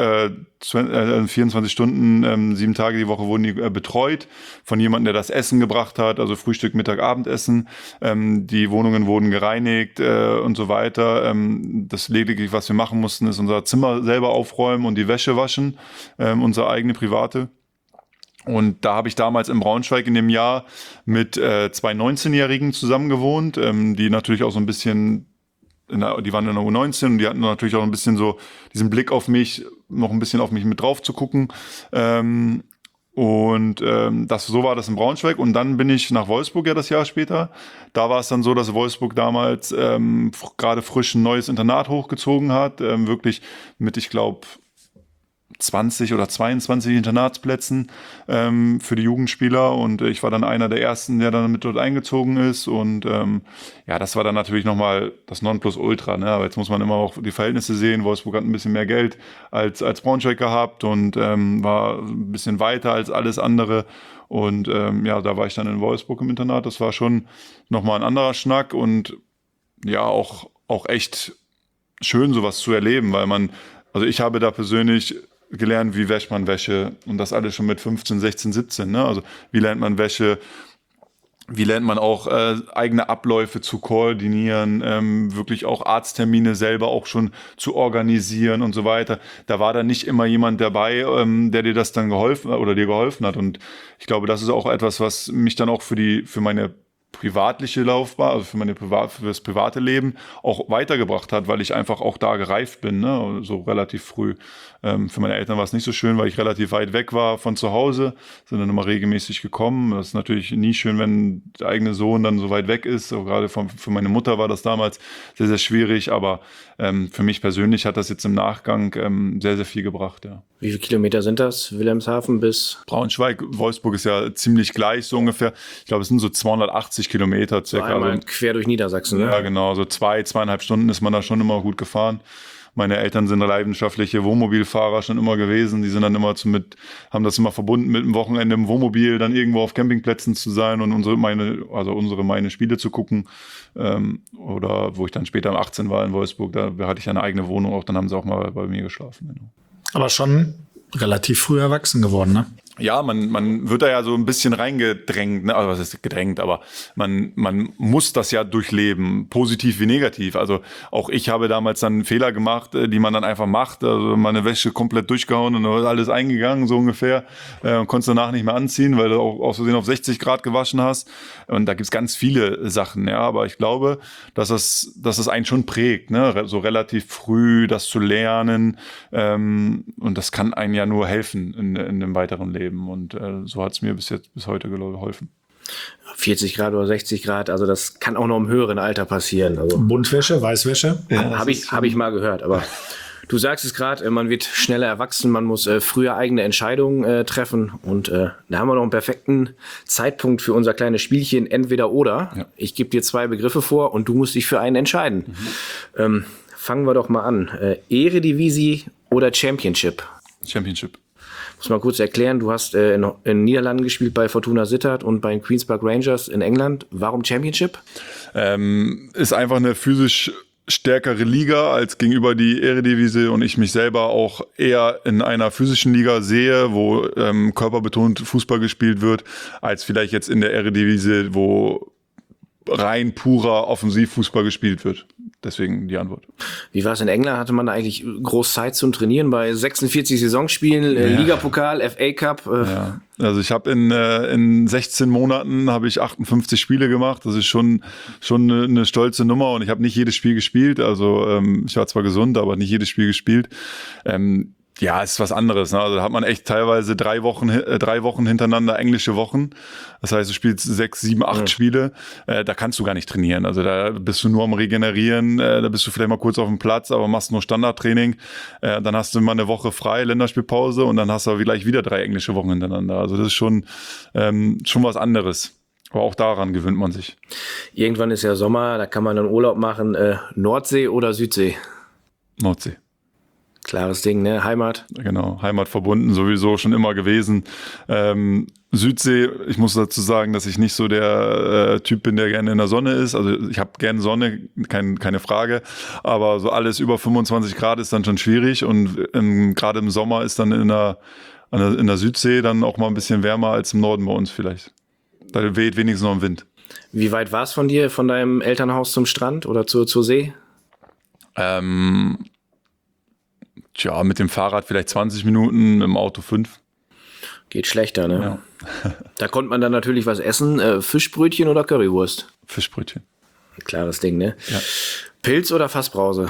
Speaker 1: 24 Stunden, 7 Tage die Woche wurden die betreut von jemandem, der das Essen gebracht hat, also Frühstück, Mittag, Abendessen. Die Wohnungen wurden gereinigt und so weiter. Das lediglich, was wir machen mussten, ist unser Zimmer selber aufräumen und die Wäsche waschen, unsere eigene private. Und da habe ich damals in Braunschweig in dem Jahr mit 2 19-Jährigen zusammen gewohnt, die natürlich auch so ein bisschen, die waren in der U19 und die hatten natürlich auch ein bisschen so diesen Blick auf mich, noch ein bisschen auf mich mit drauf zu gucken. So war das in Braunschweig. Und dann bin ich nach Wolfsburg ja das Jahr später. Da war es dann so, dass Wolfsburg damals gerade frisch ein neues Internat hochgezogen hat, wirklich mit, ich glaube, 20 oder 22 Internatsplätzen für die Jugendspieler und ich war dann einer der ersten, der dann mit dort eingezogen ist und das war dann natürlich nochmal das Nonplusultra, ne? Aber jetzt muss man immer auch die Verhältnisse sehen. Wolfsburg hat ein bisschen mehr Geld als Braunschweig gehabt und war ein bisschen weiter als alles andere und da war ich dann in Wolfsburg im Internat. Das war schon nochmal ein anderer Schnack und ja, auch echt schön sowas zu erleben, weil ich habe da persönlich gelernt, wie wäscht man Wäsche und das alles schon mit 15, 16, 17. Ne? Also wie lernt man Wäsche, wie lernt man auch eigene Abläufe zu koordinieren, wirklich auch Arzttermine selber auch schon zu organisieren und so weiter. Da war dann nicht immer jemand dabei, der dir das dann geholfen hat. Und ich glaube, das ist auch etwas, was mich dann auch für meine privatliche Laufbahn, also für das private Leben auch weitergebracht hat, weil ich einfach auch da gereift bin, ne? So relativ früh. Für meine Eltern war es nicht so schön, weil ich relativ weit weg war von zu Hause, sind dann immer regelmäßig gekommen. Das ist natürlich nie schön, wenn der eigene Sohn dann so weit weg ist. So gerade für meine Mutter war das damals sehr, sehr schwierig, aber für mich persönlich hat das jetzt im Nachgang sehr, sehr viel gebracht, ja.
Speaker 3: Wie viele Kilometer sind das? Wilhelmshaven bis
Speaker 1: Braunschweig? Wolfsburg ist ja ziemlich gleich, so ungefähr. Ich glaube, es sind so 280 Kilometer circa.
Speaker 3: Einmal quer durch Niedersachsen, ne?
Speaker 1: Ja, genau. So 2,5 Stunden ist man da schon immer gut gefahren. Meine Eltern sind leidenschaftliche Wohnmobilfahrer schon immer gewesen. Die sind dann immer haben das immer verbunden mit einem Wochenende im Wohnmobil, dann irgendwo auf Campingplätzen zu sein und meine Spiele zu gucken. Oder wo ich dann später 18 war in Wolfsburg, da hatte ich eine eigene Wohnung auch, dann haben sie auch mal bei mir geschlafen. Genau.
Speaker 4: Aber schon relativ früh erwachsen geworden, ne?
Speaker 1: Ja, man wird da ja so ein bisschen reingedrängt, ne? Also was ist gedrängt, aber man muss das ja durchleben, positiv wie negativ. Also auch ich habe damals dann Fehler gemacht, die man dann einfach macht. Also meine Wäsche komplett durchgehauen und dann ist alles eingegangen, so ungefähr. Konntest danach nicht mehr anziehen, weil du auch aus Versehen auf 60 Grad gewaschen hast. Und da gibt's ganz viele Sachen, ja. Aber ich glaube, dass es einen schon prägt, ne? So relativ früh das zu lernen. Und das kann einem ja nur helfen in dem weiteren Leben. Und so hat es mir bis heute geholfen.
Speaker 3: 40 Grad oder 60 Grad, also das kann auch noch im höheren Alter passieren. Also,
Speaker 4: Buntwäsche, Weißwäsche?
Speaker 3: ja, habe ich mal gehört, aber du sagst es gerade, man wird schneller erwachsen, man muss früher eigene Entscheidungen treffen und da haben wir noch einen perfekten Zeitpunkt für unser kleines Spielchen Entweder oder. Ja. Ich gebe dir 2 Begriffe vor und du musst dich für einen entscheiden. Fangen wir doch mal an. Eredivisie oder Championship?
Speaker 1: Championship.
Speaker 3: Muss mal kurz erklären, du hast in den Niederlanden gespielt bei Fortuna Sittard und bei den Queen's Park Rangers in England. Warum Championship?
Speaker 1: Ist einfach eine physisch stärkere Liga als gegenüber die Eredivisie und ich mich selber auch eher in einer physischen Liga sehe, wo körperbetont Fußball gespielt wird, als vielleicht jetzt in der Eredivisie, wo rein purer Offensivfußball gespielt wird. Deswegen die Antwort.
Speaker 3: Wie war es in England? Hatte man da eigentlich groß Zeit zum Trainieren bei 46 Saisonspielen, Ligapokal, FA Cup?
Speaker 1: Ja. Also ich habe in 16 Monaten habe ich 58 Spiele gemacht. Das ist schon eine stolze Nummer und ich habe nicht jedes Spiel gespielt. Also ich war zwar gesund, aber nicht jedes Spiel gespielt. Ja, ist was anderes. Ne? Also da hat man echt teilweise 3 Wochen hintereinander englische Wochen. Das heißt, du spielst 6, 7, 8 Spiele. Da kannst du gar nicht trainieren. Also da bist du nur am Regenerieren. Da bist du vielleicht mal kurz auf dem Platz, aber machst nur Standardtraining. Dann hast du mal eine Woche frei, Länderspielpause und dann hast du gleich wieder 3 englische Wochen hintereinander. Also das ist schon was anderes. Aber auch daran gewöhnt man sich.
Speaker 3: Irgendwann ist ja Sommer, da kann man dann Urlaub machen. Nordsee oder Südsee?
Speaker 1: Nordsee.
Speaker 3: Klares Ding, ne? Heimat.
Speaker 1: Genau, Heimat verbunden, sowieso schon immer gewesen. Südsee, ich muss dazu sagen, dass ich nicht so der Typ bin, der gerne in der Sonne ist. Also ich habe gerne Sonne, keine Frage. Aber so alles über 25 Grad ist dann schon schwierig. Und gerade im Sommer ist dann in der Südsee dann auch mal ein bisschen wärmer als im Norden bei uns vielleicht. Da weht wenigstens noch ein Wind.
Speaker 3: Wie weit war es von dir, von deinem Elternhaus zum Strand oder zur See?
Speaker 1: Tja, mit dem Fahrrad vielleicht 20 Minuten, mit dem Auto 5.
Speaker 3: Geht schlechter, ne?
Speaker 1: Ja.
Speaker 3: Da konnte man dann natürlich was essen. Fischbrötchen oder Currywurst?
Speaker 1: Fischbrötchen.
Speaker 3: Klares Ding, ne?
Speaker 1: Ja.
Speaker 3: Pilz oder Fassbrause?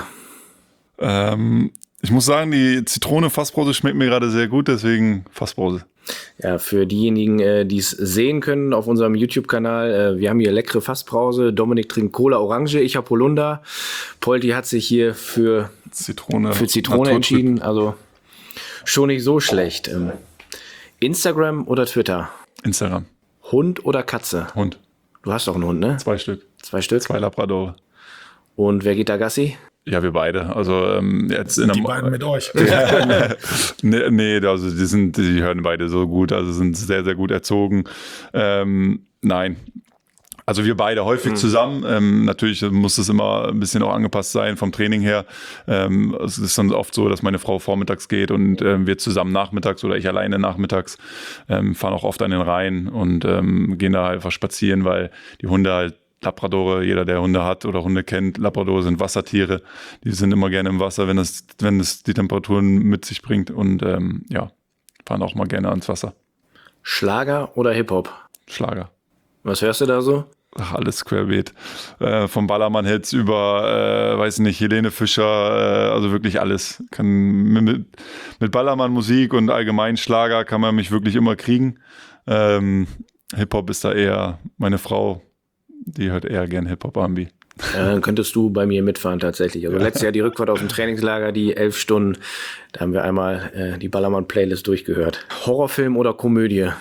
Speaker 1: Ich muss sagen, die Zitrone-Fassbrause schmeckt mir gerade sehr gut, deswegen Fassbrause.
Speaker 3: Ja, für diejenigen, die es sehen können auf unserem YouTube-Kanal, wir haben hier leckere Fassbrause. Dominik trinkt Cola Orange, ich habe Holunder. Polti hat sich hier für Zitrone entschieden, also schon nicht so schlecht. Instagram oder Twitter?
Speaker 1: Instagram.
Speaker 3: Hund oder Katze?
Speaker 1: Hund.
Speaker 3: Du hast doch einen Hund, ne?
Speaker 1: 2 Stück.
Speaker 3: 2 Stück?
Speaker 1: 2 Labradore.
Speaker 3: Und wer geht da Gassi?
Speaker 1: Ja, wir beide. Also jetzt
Speaker 4: die beiden mit euch.
Speaker 1: Nee, also die hören beide so gut, also sind sehr, sehr gut erzogen. Nein. Also wir beide häufig zusammen. Natürlich muss es immer ein bisschen auch angepasst sein vom Training her. Es ist dann oft so, dass meine Frau vormittags geht und wir zusammen nachmittags oder ich alleine nachmittags fahren auch oft an den Rhein und gehen da einfach spazieren, weil die Hunde halt Labradore, jeder, der Hunde hat oder Hunde kennt, Labradore sind Wassertiere. Die sind immer gerne im Wasser, wenn es die Temperaturen mit sich bringt und fahren auch mal gerne ans Wasser.
Speaker 3: Schlager oder Hip-Hop?
Speaker 1: Schlager.
Speaker 3: Was hörst du da so?
Speaker 1: Ach, alles querbeet. Vom Ballermann-Hits über, weiß nicht, Helene Fischer, also wirklich alles. Mit Ballermann-Musik und allgemein Schlager kann man mich wirklich immer kriegen. Hip-Hop ist da eher meine Frau, die hört eher gern Hip-Hop, R&B.
Speaker 3: Dann könntest du bei mir mitfahren tatsächlich. Also letztes Jahr die Rückfahrt aus dem Trainingslager, die 11 Stunden, da haben wir einmal die Ballermann-Playlist durchgehört. Horrorfilm oder Komödie?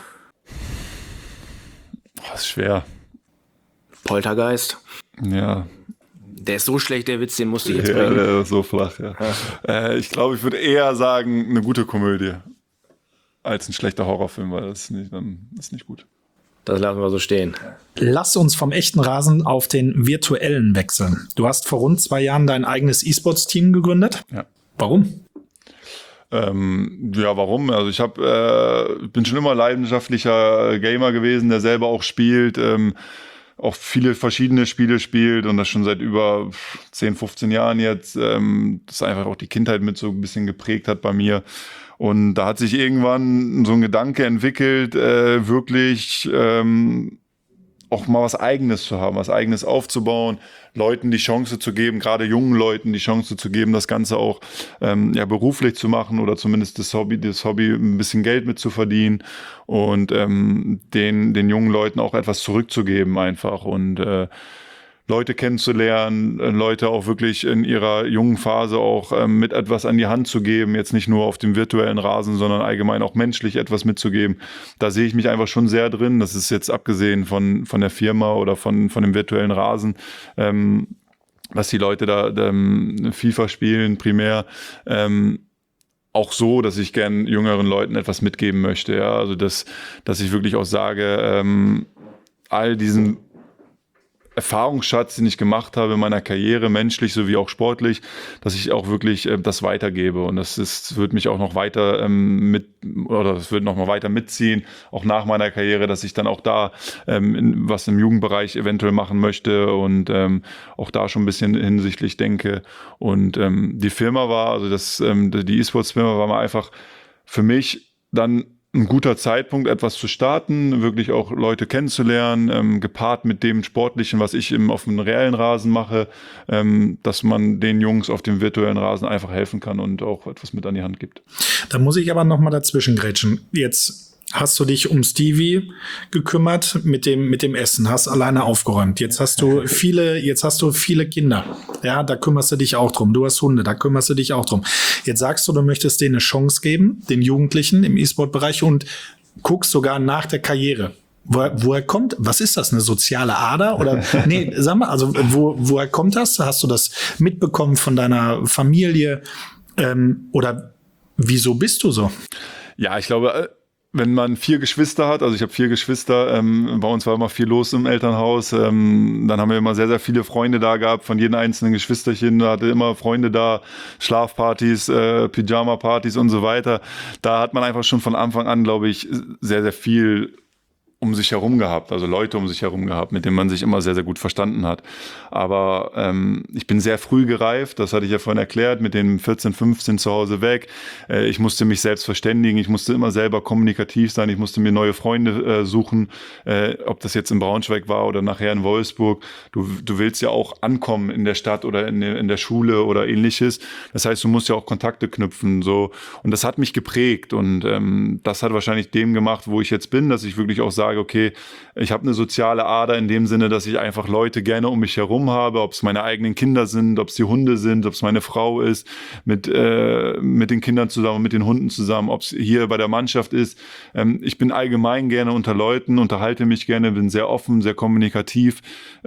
Speaker 1: Das ist schwer.
Speaker 3: Poltergeist?
Speaker 1: Ja.
Speaker 3: Der ist so schlecht, der Witz, den musste ich jetzt
Speaker 1: Ja,
Speaker 3: bringen.
Speaker 1: der ist so flach, ja. Ich glaube, ich würde eher sagen, eine gute Komödie als ein schlechter Horrorfilm, weil das ist nicht gut.
Speaker 3: Das lassen wir so stehen.
Speaker 4: Lass uns vom echten Rasen auf den virtuellen wechseln. Du hast vor rund 2 Jahren dein eigenes E-Sports-Team gegründet.
Speaker 1: Ja.
Speaker 4: Warum?
Speaker 1: Ja, warum? Also ich bin schon immer leidenschaftlicher Gamer gewesen, der selber auch spielt, auch viele verschiedene Spiele spielt und das schon seit über 10, 15 Jahren jetzt, das einfach auch die Kindheit mit so ein bisschen geprägt hat bei mir. Und da hat sich irgendwann so ein Gedanke entwickelt, wirklich auch mal was Eigenes zu haben, was Eigenes aufzubauen, Leuten die Chance zu geben, gerade jungen Leuten die Chance zu geben, das Ganze auch beruflich zu machen oder zumindest das Hobby ein bisschen Geld mit zu verdienen und den jungen Leuten auch etwas zurückzugeben einfach und Leute kennenzulernen, Leute auch wirklich in ihrer jungen Phase auch mit etwas an die Hand zu geben, jetzt nicht nur auf dem virtuellen Rasen, sondern allgemein auch menschlich etwas mitzugeben. Da sehe ich mich einfach schon sehr drin. Das ist jetzt abgesehen von der Firma oder von dem virtuellen Rasen, dass die Leute da FIFA spielen primär, auch so, dass ich gern jüngeren Leuten etwas mitgeben möchte. Ja? Also dass ich wirklich auch sage, all diesen Erfahrungsschatz, den ich gemacht habe in meiner Karriere, menschlich sowie auch sportlich, dass ich auch wirklich das weitergebe. Und das wird mich auch noch weiter das wird noch mal weiter mitziehen, auch nach meiner Karriere, dass ich dann auch da was im Jugendbereich eventuell machen möchte und auch da schon ein bisschen hinsichtlich denke. Und die Firma war, also die E-Sports-Firma war mal einfach für mich dann ein guter Zeitpunkt, etwas zu starten, wirklich auch Leute kennenzulernen, gepaart mit dem Sportlichen, was ich auf dem reellen Rasen mache, dass man den Jungs auf dem virtuellen Rasen einfach helfen kann und auch etwas mit an die Hand gibt.
Speaker 4: Da muss ich aber noch mal dazwischen grätschen. Jetzt hast du dich um Stevie gekümmert mit dem Essen, hast alleine aufgeräumt. Jetzt hast du viele Kinder. Ja, da kümmerst du dich auch drum. Du hast Hunde, da kümmerst du dich auch drum. Jetzt sagst du möchtest denen eine Chance geben, den Jugendlichen im E-Sport-Bereich und guckst sogar nach der Karriere. Woher kommt, was ist das, eine soziale Ader? Oder, nee, sag mal, also, woher kommt das? Hast du das mitbekommen von deiner Familie? Oder wieso bist du so?
Speaker 1: Ja, ich glaube, wenn man 4 Geschwister hat, also ich habe 4 Geschwister, bei uns war immer viel los im Elternhaus, dann haben wir immer sehr, sehr viele Freunde da gehabt, von jedem einzelnen Geschwisterchen, da hatte immer Freunde da, Schlafpartys, Pyjama-Partys und so weiter. Da hat man einfach schon von Anfang an, glaube ich, sehr, sehr viel um sich herum gehabt, also Leute um sich herum gehabt, mit denen man sich immer sehr, sehr gut verstanden hat. Aber ich bin sehr früh gereift, das hatte ich ja vorhin erklärt, mit den 14, 15 zu Hause weg. Ich musste mich selbst verständigen, ich musste immer selber kommunikativ sein, ich musste mir neue Freunde suchen, ob das jetzt in Braunschweig war oder nachher in Wolfsburg. Du willst ja auch ankommen in der Stadt oder in der Schule oder ähnliches. Das heißt, du musst ja auch Kontakte knüpfen. So. Und das hat mich geprägt und das hat wahrscheinlich dem gemacht, wo ich jetzt bin, dass ich wirklich auch sage, okay, ich habe eine soziale Ader in dem Sinne, dass ich einfach Leute gerne um mich herum habe, ob es meine eigenen Kinder sind, ob es die Hunde sind, ob es meine Frau ist, mit den Kindern zusammen, mit den Hunden zusammen, ob es hier bei der Mannschaft ist. Ich bin allgemein gerne unter Leuten, unterhalte mich gerne, bin sehr offen, sehr kommunikativ,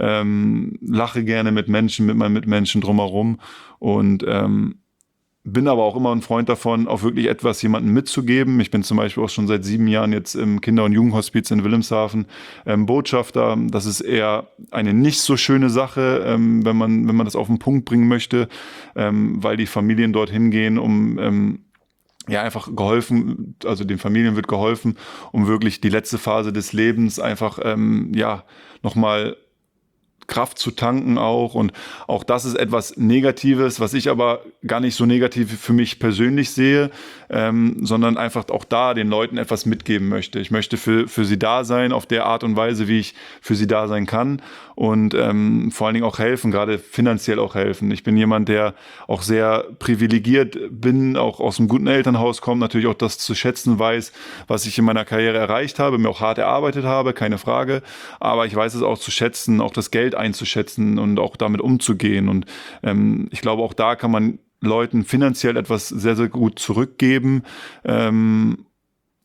Speaker 1: lache gerne mit Menschen, mit meinen Mitmenschen drumherum und bin aber auch immer ein Freund davon, auch wirklich etwas jemandem mitzugeben. Ich bin zum Beispiel auch schon seit 7 Jahren jetzt im Kinder- und Jugendhospiz in Wilhelmshaven Botschafter. Das ist eher eine nicht so schöne Sache, wenn man das auf den Punkt bringen möchte, weil die Familien dorthin gehen, um einfach geholfen, also den Familien wird geholfen, um wirklich die letzte Phase des Lebens einfach nochmal Kraft zu tanken auch und auch das ist etwas Negatives, was ich aber gar nicht so negativ für mich persönlich sehe, sondern einfach auch da den Leuten etwas mitgeben möchte. Ich möchte für sie da sein, auf der Art und Weise, wie ich für sie da sein kann und vor allen Dingen auch helfen, gerade finanziell auch helfen. Ich bin jemand, der auch sehr privilegiert bin, auch aus einem guten Elternhaus kommt, natürlich auch das zu schätzen weiß, was ich in meiner Karriere erreicht habe, mir auch hart erarbeitet habe, keine Frage, aber ich weiß es auch zu schätzen, auch das Geld einzuschätzen und auch damit umzugehen. Und ich glaube, auch da kann man Leuten finanziell etwas sehr, sehr gut zurückgeben.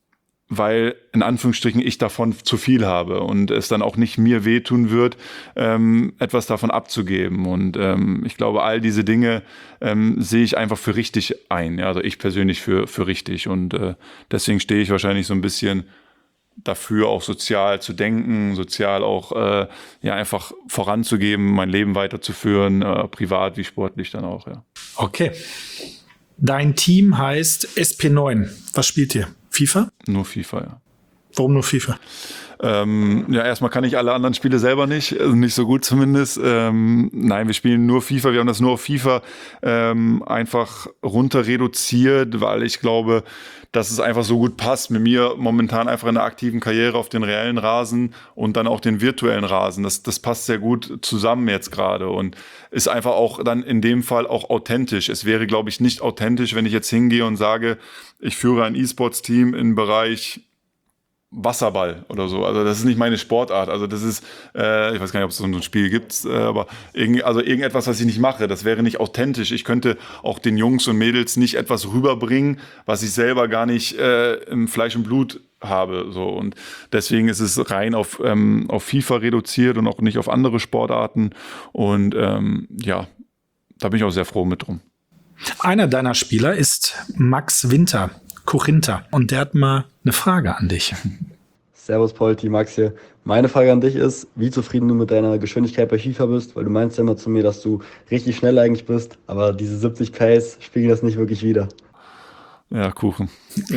Speaker 1: weil in Anführungsstrichen ich davon zu viel habe und es dann auch nicht mir wehtun wird, etwas davon abzugeben. Und ich glaube, all diese Dinge sehe ich einfach für richtig ein. Ja? Also ich persönlich für richtig. Und deswegen stehe ich wahrscheinlich so ein bisschen dafür, auch sozial zu denken, sozial auch einfach voranzugeben, mein Leben weiterzuführen, privat wie sportlich dann auch. Ja.
Speaker 4: Okay. Dein Team heißt SP9. Was spielt ihr? FIFA?
Speaker 1: Nur FIFA, ja.
Speaker 4: Warum nur FIFA?
Speaker 1: Erstmal kann ich alle anderen Spiele selber nicht, also nicht so gut zumindest. Nein, wir spielen nur FIFA, wir haben das nur auf FIFA einfach runter reduziert, weil ich glaube, dass es einfach so gut passt mit mir momentan einfach in der aktiven Karriere auf den reellen Rasen und dann auch den virtuellen Rasen. Das passt sehr gut zusammen jetzt gerade und ist einfach auch dann in dem Fall auch authentisch. Es wäre, glaube ich, nicht authentisch, wenn ich jetzt hingehe und sage, ich führe ein E-Sports-Team im Bereich Wasserball oder so. Also das ist nicht meine Sportart. Also das ist, ich weiß gar nicht, ob es so ein Spiel gibt, aber irgendetwas, was ich nicht mache, das wäre nicht authentisch. Ich könnte auch den Jungs und Mädels nicht etwas rüberbringen, was ich selber gar nicht im Fleisch und Blut habe. So. Und deswegen ist es rein auf FIFA reduziert und auch nicht auf andere Sportarten. Und da bin ich auch sehr froh mit drum.
Speaker 4: Einer deiner Spieler ist Max Winter, Korinther. Und der hat mal eine Frage an dich.
Speaker 7: Servus Polti, Max hier. Meine Frage an dich ist, wie zufrieden du mit deiner Geschwindigkeit bei FIFA bist, weil du meinst ja immer zu mir, dass du richtig schnell eigentlich bist, aber diese 70 PS spiegeln das nicht wirklich wider.
Speaker 1: Ja, Kuchen.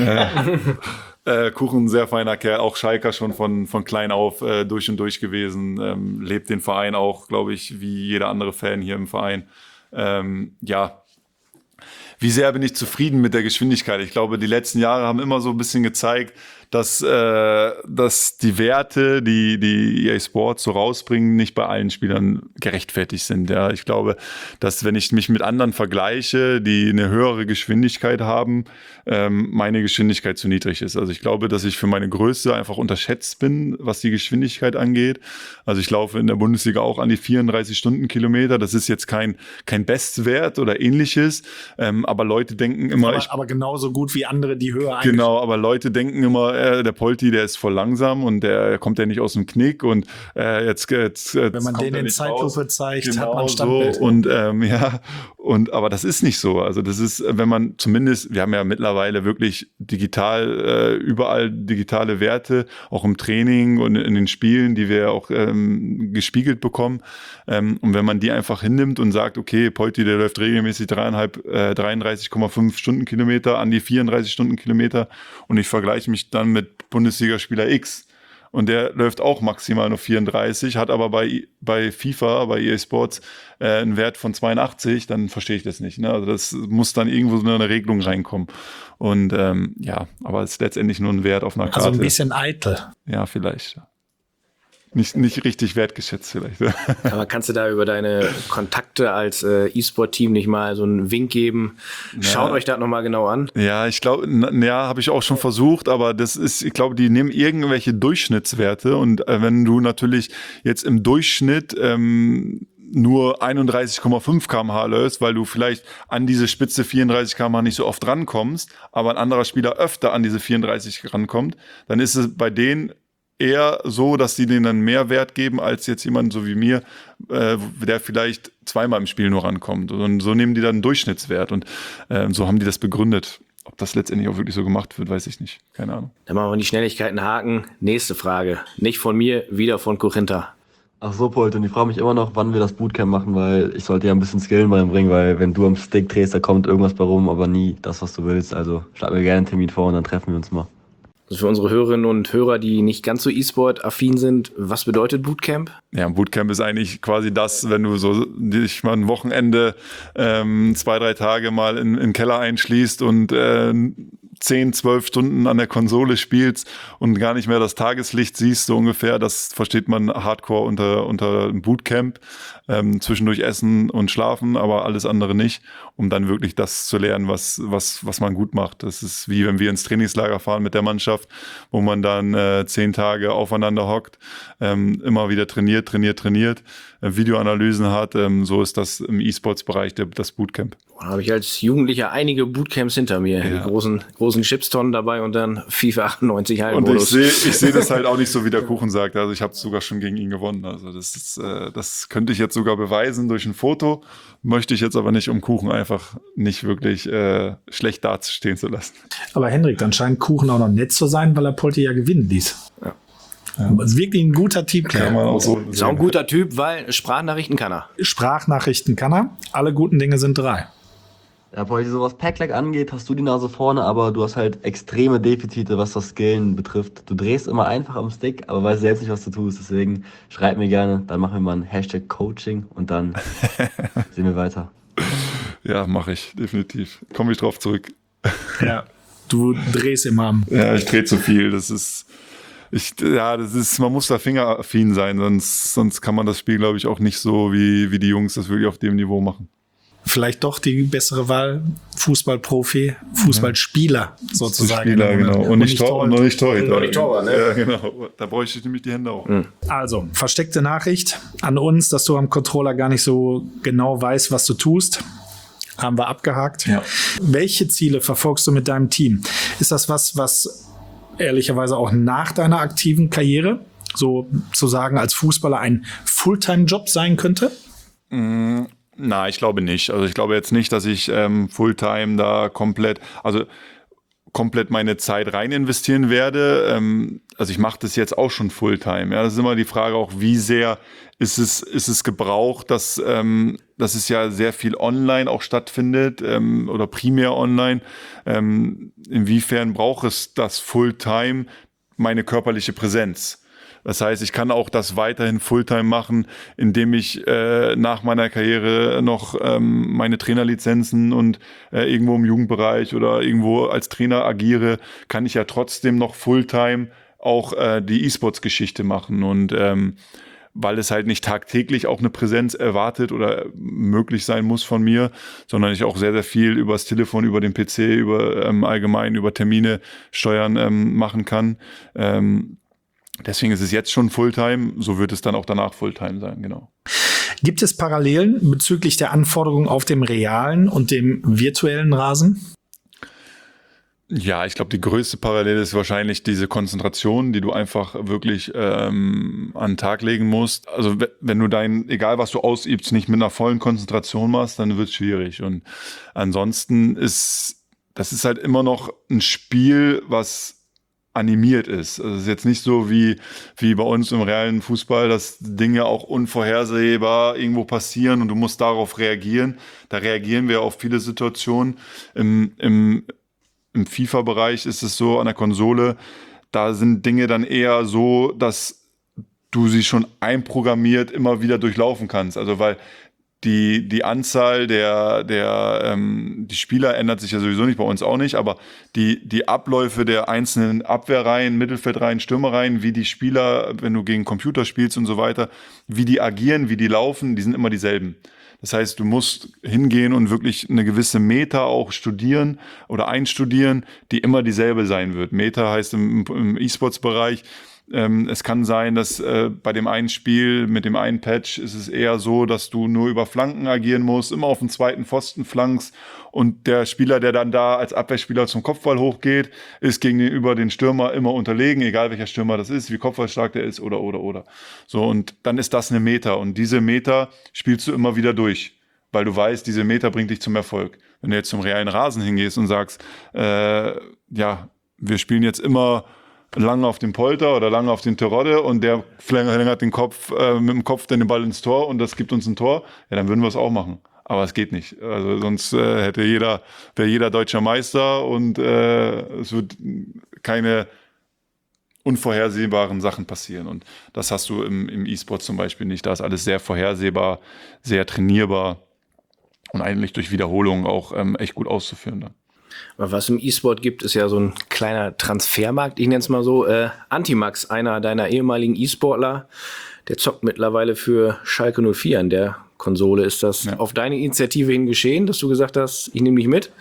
Speaker 1: Kuchen, sehr feiner Kerl, auch Schalker schon von klein auf durch und durch gewesen, lebt den Verein auch, glaube ich, wie jeder andere Fan hier im Verein. Wie sehr bin ich zufrieden mit der Geschwindigkeit? Ich glaube, die letzten Jahre haben immer so ein bisschen gezeigt, dass die Werte, die EA Sports so rausbringen, nicht bei allen Spielern gerechtfertigt sind. Ja, ich glaube, dass wenn ich mich mit anderen vergleiche, die eine höhere Geschwindigkeit haben, meine Geschwindigkeit zu niedrig ist. Also ich glaube, dass ich für meine Größe einfach unterschätzt bin, was die Geschwindigkeit angeht. Also ich laufe in der Bundesliga auch an die 34 Stundenkilometer. Das ist jetzt kein Bestwert oder ähnliches. Aber Leute denken immer...
Speaker 4: Aber genauso gut wie andere, die höher eingeschätzt.
Speaker 1: Genau, aber Leute denken immer, der Polti, der ist voll langsam und der kommt ja nicht aus dem Knick und jetzt
Speaker 4: wenn man den in Zeitlupe zeigt, genau, hat man ein Standbild.
Speaker 1: So. Aber das ist nicht so. Also das ist, wenn man zumindest, wir haben ja mittlerweile wirklich digital, überall digitale Werte, auch im Training und in den Spielen, die wir auch gespiegelt bekommen. Und wenn man die einfach hinnimmt und sagt, okay, Polti, der läuft regelmäßig 33,5 Stundenkilometer an die 34 Stundenkilometer und ich vergleiche mich dann mit Bundesligaspieler X und der läuft auch maximal nur 34, hat aber bei FIFA, bei EA Sports einen Wert von 82, dann verstehe ich das nicht. Ne? Also das muss dann irgendwo so eine Regelung reinkommen. Und aber es ist letztendlich nur ein Wert auf einer Karte.
Speaker 4: Also ein bisschen eitel.
Speaker 1: Ja, vielleicht. Nicht richtig wertgeschätzt vielleicht.
Speaker 3: Aber kannst du da über deine Kontakte als E-Sport-Team nicht mal so einen Wink geben? Schaut euch das nochmal genau an.
Speaker 1: Ja, ich glaube, habe ich auch schon versucht, aber ich glaube, die nehmen irgendwelche Durchschnittswerte und wenn du natürlich jetzt im Durchschnitt nur 31,5 km/h läufst, weil du vielleicht an diese Spitze 34 km/h nicht so oft rankommst, aber ein anderer Spieler öfter an diese 34 rankommt, dann ist es bei denen eher so, dass die denen dann mehr Wert geben, als jetzt jemand so wie mir, der vielleicht zweimal im Spiel nur rankommt. Und so nehmen die dann einen Durchschnittswert und so haben die das begründet. Ob das letztendlich auch wirklich so gemacht wird, weiß ich nicht. Keine Ahnung.
Speaker 3: Dann machen wir die Schnelligkeiten Haken. Nächste Frage. Nicht von mir, wieder von Korinther.
Speaker 7: Ach so, Polt, und ich frage mich immer noch, wann wir das Bootcamp machen, weil ich sollte ja ein bisschen Skillen reinbringen, weil wenn du am Stick drehst, da kommt irgendwas bei rum, aber nie das, was du willst. Also schlag mir gerne einen Termin vor und dann treffen wir uns mal.
Speaker 3: Also für unsere Hörerinnen und Hörer, die nicht ganz so E-Sport-affin sind, was bedeutet Bootcamp?
Speaker 1: Ja, ein Bootcamp ist eigentlich quasi das, wenn du so dich mal ein Wochenende 2-3 Tage mal in den Keller einschließt und 10-12 Stunden an der Konsole spielst und gar nicht mehr das Tageslicht siehst, so ungefähr. Das versteht man hardcore unter Bootcamp. Zwischendurch essen und schlafen, aber alles andere nicht, um dann wirklich das zu lernen, was man gut macht. Das ist wie wenn wir ins Trainingslager fahren mit der Mannschaft, wo man dann 10 Tage aufeinander hockt, immer wieder trainiert. Videoanalysen hat. So ist das im E-Sports-Bereich das Bootcamp.
Speaker 3: Da habe ich als Jugendlicher einige Bootcamps hinter mir. Die großen Chipstonnen dabei und dann FIFA 98 Hallenmodus.
Speaker 1: Und ich sehe das halt auch nicht so, wie der Kuchen sagt. Also ich habe sogar schon gegen ihn gewonnen. Also das könnte ich jetzt sogar beweisen durch ein Foto. Möchte ich jetzt aber nicht, um Kuchen einfach nicht wirklich schlecht dastehen zu lassen.
Speaker 4: Aber Hendrik, dann scheint Kuchen auch noch nett zu sein, weil er Polti ja gewinnen ließ. Ja. Das ist wirklich ein guter Teamplayer.
Speaker 1: Kann man auch so
Speaker 3: ist auch ein guter Typ, weil Sprachnachrichten kann er.
Speaker 4: Sprachnachrichten kann er. Alle guten Dinge sind 3.
Speaker 7: Ja, Polti, so was Pack-Lag angeht, hast du die Nase vorne, aber du hast halt extreme Defizite, was das Skillen betrifft. Du drehst immer einfach am Stick, aber weißt selbst nicht, was du tust. Deswegen schreib mir gerne, dann machen wir mal ein #Coaching und dann sehen wir weiter.
Speaker 1: Ja, mache ich, definitiv. Komme ich drauf zurück.
Speaker 4: Ja, du drehst immer am.
Speaker 1: Ja, ich drehe zu viel. Man muss da fingeraffin sein, sonst kann man das Spiel, glaube ich, auch nicht so, wie die Jungs das wirklich auf dem Niveau machen.
Speaker 4: Vielleicht doch die bessere Wahl, Fußballprofi, Fußballspieler sozusagen.
Speaker 1: Spieler, genau. Und nicht Torhüter.
Speaker 3: Noch nicht Torwart, ne?
Speaker 1: Ja, genau. Da bräuchte ich nämlich die Hände auch.
Speaker 4: Also, versteckte Nachricht an uns, dass du am Controller gar nicht so genau weißt, was du tust. Haben wir abgehakt. Ja. Welche Ziele verfolgst du mit deinem Team? Ist das was ehrlicherweise auch nach deiner aktiven Karriere sozusagen als Fußballer ein Fulltime-Job sein könnte?
Speaker 1: Na, ich glaube nicht. Also ich glaube jetzt nicht, dass ich Fulltime da komplett meine Zeit rein investieren werde. Also ich mache das jetzt auch schon Fulltime. Ja, das ist immer die Frage auch, wie sehr ist es gebraucht, dass es ja sehr viel online auch stattfindet oder primär online. Inwiefern braucht es das Fulltime, meine körperliche Präsenz? Das heißt, ich kann auch das weiterhin Fulltime machen, indem ich nach meiner Karriere noch meine Trainerlizenzen und irgendwo im Jugendbereich oder irgendwo als Trainer agiere, kann ich ja trotzdem noch Fulltime auch die E-Sports-Geschichte machen. Und weil es halt nicht tagtäglich auch eine Präsenz erwartet oder möglich sein muss von mir, sondern ich auch sehr, sehr viel übers Telefon, über den PC, allgemein über Termine steuern machen kann. Deswegen ist es jetzt schon Fulltime, so wird es dann auch danach Fulltime sein, genau.
Speaker 4: Gibt es Parallelen bezüglich der Anforderungen auf dem realen und dem virtuellen Rasen?
Speaker 1: Ja, ich glaube, die größte Parallele ist wahrscheinlich diese Konzentration, die du einfach wirklich an den Tag legen musst. Also wenn du egal was du ausübst, nicht mit einer vollen Konzentration machst, dann wird es schwierig. Und ansonsten das ist halt immer noch ein Spiel, was animiert ist. Also es ist jetzt nicht so wie bei uns im realen Fußball, dass Dinge auch unvorhersehbar irgendwo passieren und du musst darauf reagieren. Da reagieren wir auf viele Situationen. Im FIFA-Bereich ist es so, an der Konsole, da sind Dinge dann eher so, dass du sie schon einprogrammiert immer wieder durchlaufen kannst. Also weil die Anzahl die Spieler ändert sich ja sowieso nicht, bei uns auch nicht, aber die Abläufe der einzelnen Abwehrreihen, Mittelfeldreihen, Stürmerreihen, wie die Spieler, wenn du gegen Computer spielst und so weiter, wie die agieren, wie die laufen, die sind immer dieselben. Das heißt, du musst hingehen und wirklich eine gewisse Meta auch studieren oder einstudieren, die immer dieselbe sein wird. Meta heißt im E-Sports-Bereich, es kann sein, dass bei dem einen Spiel mit dem einen Patch ist es eher so, dass du nur über Flanken agieren musst, immer auf den zweiten Pfosten flankst und der Spieler, der dann da als Abwehrspieler zum Kopfball hochgeht, ist gegenüber den Stürmer immer unterlegen, egal welcher Stürmer das ist, wie kopfballstark der ist oder. So, und dann ist das eine Meta und diese Meta spielst du immer wieder durch, weil du weißt, diese Meta bringt dich zum Erfolg. Wenn du jetzt zum realen Rasen hingehst und sagst, wir spielen jetzt immer lange auf dem Polter oder lange auf den Terodde und der verlängert den Kopf mit dem Kopf dann den Ball ins Tor und das gibt uns ein Tor, ja, dann würden wir es auch machen. Aber es geht nicht. Also sonst wäre jeder deutscher Meister und es wird keine unvorhersehbaren Sachen passieren. Und das hast du im E-Sport zum Beispiel nicht. Da ist alles sehr vorhersehbar, sehr trainierbar und eigentlich durch Wiederholung auch echt gut auszuführen dann.
Speaker 3: Aber was im E-Sport gibt, ist ja so ein kleiner Transfermarkt. Ich nenne es mal so. Antimax, einer deiner ehemaligen E-Sportler, der zockt mittlerweile für Schalke 04 an der Konsole. Ist das auf deine Initiative hin geschehen, dass du gesagt hast, ich nehme dich mit?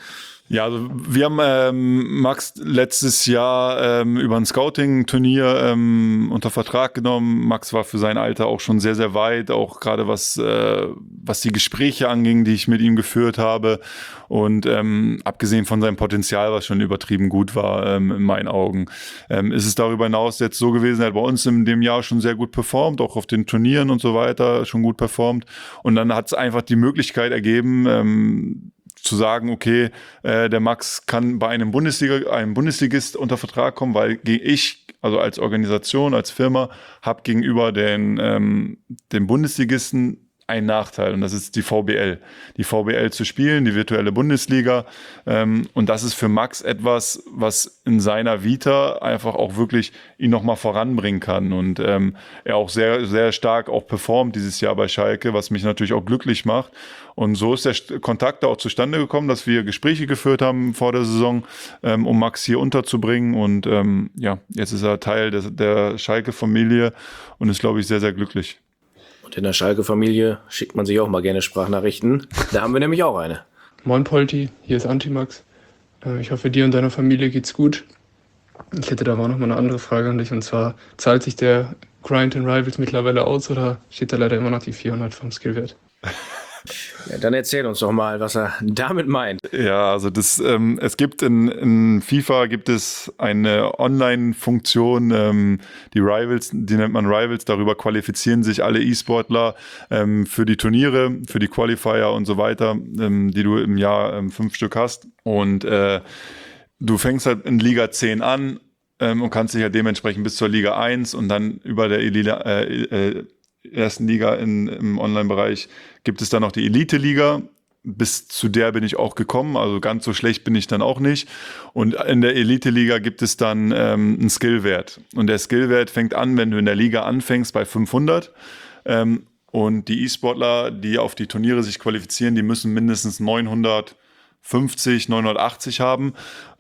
Speaker 1: Ja, also wir haben Max letztes Jahr über ein Scouting-Turnier unter Vertrag genommen. Max war für sein Alter auch schon sehr, sehr weit, auch gerade was die Gespräche anging, die ich mit ihm geführt habe. Und abgesehen von seinem Potenzial, was schon übertrieben gut war in meinen Augen, ist es darüber hinaus jetzt so gewesen, er hat bei uns in dem Jahr schon sehr gut performt, auch auf den Turnieren und so weiter schon gut performt. Und dann hat es einfach die Möglichkeit ergeben, zu sagen, okay, der Max kann bei einem Bundesligist unter Vertrag kommen, weil ich, also als Organisation, als Firma, habe gegenüber den Bundesligisten einen Nachteil, und das ist die VBL. Die VBL zu spielen, die virtuelle Bundesliga. Und das ist für Max etwas, was in seiner Vita einfach auch wirklich ihn nochmal voranbringen kann. Und er auch sehr, sehr stark auch performt dieses Jahr bei Schalke, was mich natürlich auch glücklich macht. Und so ist der Kontakt da auch zustande gekommen, dass wir Gespräche geführt haben vor der Saison, um Max hier unterzubringen. Und jetzt ist er Teil der Schalke-Familie und ist, glaube ich, sehr, sehr glücklich.
Speaker 3: Und in der Schalke-Familie schickt man sich auch mal gerne Sprachnachrichten. Da haben wir nämlich auch eine.
Speaker 8: Moin Polti, hier ist Antimax. Ich hoffe, dir und deiner Familie geht's gut. Ich hätte da aber auch noch mal eine andere Frage an dich, und zwar, zahlt sich der Grind in Rivals mittlerweile aus oder steht da leider immer noch die 400 vom Skillwert?
Speaker 3: Ja, dann erzähl uns doch mal, was er damit meint.
Speaker 1: Ja, also es gibt in FIFA gibt es eine Online-Funktion, die nennt man Rivals, darüber qualifizieren sich alle E-Sportler für die Turniere, für die Qualifier und so weiter, die du im Jahr 5 Stück hast. Und du fängst halt in Liga 10 an und kannst dich ja dementsprechend bis zur Liga 1 und dann über der ersten Liga im Online-Bereich gibt es dann noch die Elite-Liga. Bis zu der bin ich auch gekommen, also ganz so schlecht bin ich dann auch nicht. Und in der Elite-Liga gibt es dann einen Skillwert. Und der Skillwert fängt an, wenn du in der Liga anfängst, bei 500. Und die E-Sportler, die auf die Turniere sich qualifizieren, die müssen mindestens 950, 980 haben,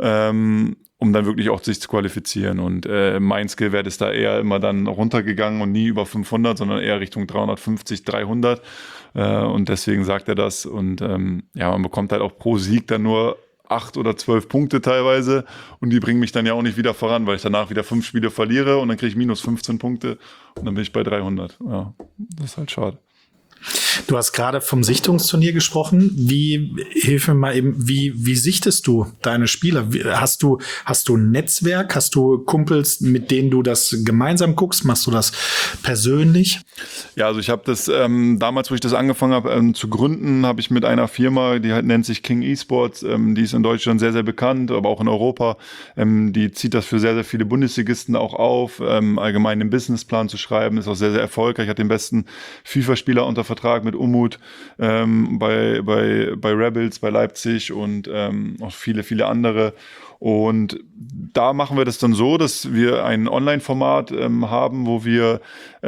Speaker 1: um dann wirklich auch sich zu qualifizieren. Und mein Skillwert ist da eher immer dann runtergegangen und nie über 500, sondern eher Richtung 350, 300. Und deswegen sagt er das. Und man bekommt halt auch pro Sieg dann nur 8 oder 12 Punkte teilweise. Und die bringen mich dann ja auch nicht wieder voran, weil ich danach wieder 5 Spiele verliere und dann kriege ich minus 15 Punkte und dann bin ich bei 300. Ja, das ist halt schade.
Speaker 4: Du hast gerade vom Sichtungsturnier gesprochen. Hilf mir mal eben, wie sichtest du deine Spieler? Hast du ein Netzwerk? Hast du Kumpels, mit denen du das gemeinsam guckst? Machst du das persönlich?
Speaker 1: Ja, also ich habe das damals, wo ich das angefangen habe zu gründen, habe ich mit einer Firma, die halt nennt sich King Esports, die ist in Deutschland sehr, sehr bekannt, aber auch in Europa. Die zieht das für sehr, sehr viele Bundesligisten auch auf, allgemein den Businessplan zu schreiben, ist auch sehr, sehr erfolgreich, hat den besten FIFA-Spieler unter Vertrag mit Umut bei Rebels, bei Leipzig und auch viele, viele andere. Und da machen wir das dann so, dass wir ein Online-Format haben, wo wir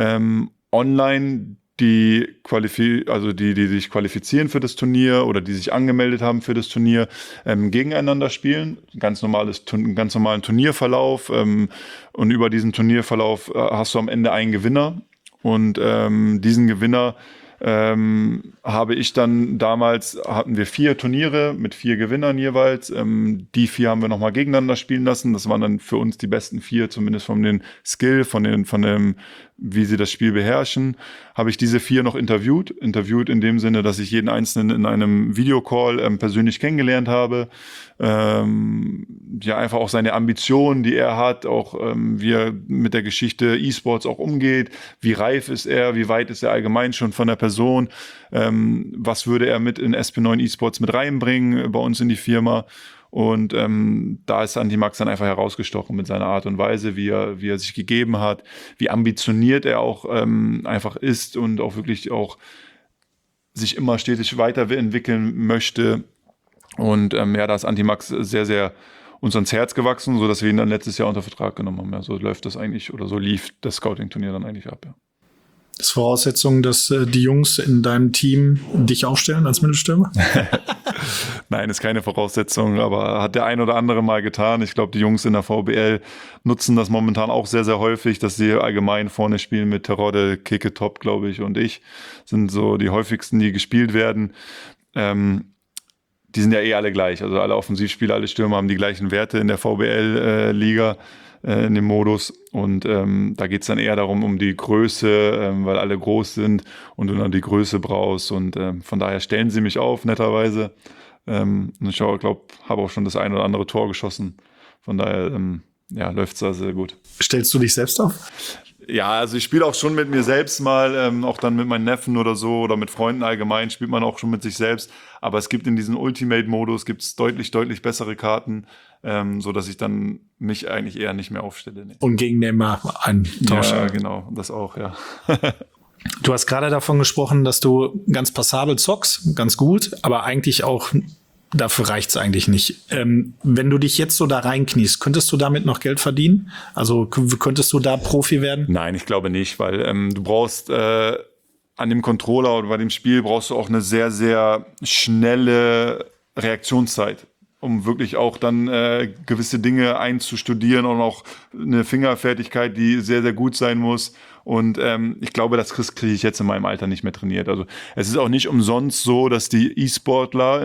Speaker 1: online die sich qualifizieren für das Turnier oder die sich angemeldet haben für das Turnier, gegeneinander spielen. Ganz normalen Turnierverlauf. Und über diesen Turnierverlauf hast du am Ende einen Gewinner. Und diesen Gewinner habe ich dann damals, hatten wir 4 Turniere mit 4 Gewinnern jeweils. Die 4 haben wir nochmal gegeneinander spielen lassen. Das waren dann für uns die besten 4, zumindest von den Skill, von dem, wie sie das Spiel beherrschen. Habe ich diese 4 noch interviewt in dem Sinne, dass ich jeden Einzelnen in einem Videocall persönlich kennengelernt habe. Einfach auch seine Ambitionen, die er hat, auch wie er mit der Geschichte E-Sports auch umgeht, wie reif ist er, wie weit ist er allgemein schon von der Person, was würde er mit in SP9 E-Sports mit reinbringen bei uns in die Firma. Und da ist Antimax dann einfach herausgestochen mit seiner Art und Weise, wie er sich gegeben hat, wie ambitioniert er auch einfach ist und auch wirklich auch sich immer stetig weiterentwickeln möchte. Und da ist Antimax sehr, sehr uns ans Herz gewachsen, sodass wir ihn dann letztes Jahr unter Vertrag genommen haben. Ja, so läuft das eigentlich, oder so lief das Scouting-Turnier dann eigentlich ab, ja.
Speaker 4: Das ist Voraussetzung, dass die Jungs in deinem Team dich aufstellen als Mittelstürmer?
Speaker 1: Nein, ist keine Voraussetzung, aber hat der ein oder andere mal getan. Ich glaube, die Jungs in der VBL nutzen das momentan auch sehr, sehr häufig, dass sie allgemein vorne spielen mit Terodde, Keke Top, glaube ich, und ich. Sind so die häufigsten, die gespielt werden. die sind ja alle gleich. Also alle Offensivspieler, alle Stürmer haben die gleichen Werte in der VBL-Liga, in dem Modus. Und da geht es dann eher darum, um die Größe, weil alle groß sind und du dann die Größe brauchst. Und von daher stellen sie mich auf, netterweise. Und ich glaube, habe auch schon das ein oder andere Tor geschossen. Von daher läuft es da sehr gut.
Speaker 4: Stellst du dich selbst auf?
Speaker 1: Ja, also ich spiele auch schon mit mir selbst mal, auch dann mit meinen Neffen oder so oder mit Freunden allgemein spielt man auch schon mit sich selbst. Aber es gibt in diesem Ultimate-Modus gibt's deutlich, deutlich bessere Karten, so dass ich dann mich eigentlich eher nicht mehr aufstelle. Nee.
Speaker 4: Und gegen Neymar einen Tausch.
Speaker 1: Ja, genau, das auch, ja.
Speaker 4: Du hast gerade davon gesprochen, dass du ganz passabel zockst, ganz gut, aber eigentlich auch dafür reicht's eigentlich nicht. Wenn du dich jetzt so da reinkniest, könntest du damit noch Geld verdienen? Also könntest du da Profi werden?
Speaker 1: Nein, ich glaube nicht, weil du brauchst an dem Controller oder bei dem Spiel brauchst du auch eine sehr, sehr schnelle Reaktionszeit, um wirklich auch dann gewisse Dinge einzustudieren und auch eine Fingerfertigkeit, die sehr, sehr gut sein muss. Und ich glaube, das kriege ich jetzt in meinem Alter nicht mehr trainiert. Also es ist auch nicht umsonst so, dass die E-Sportler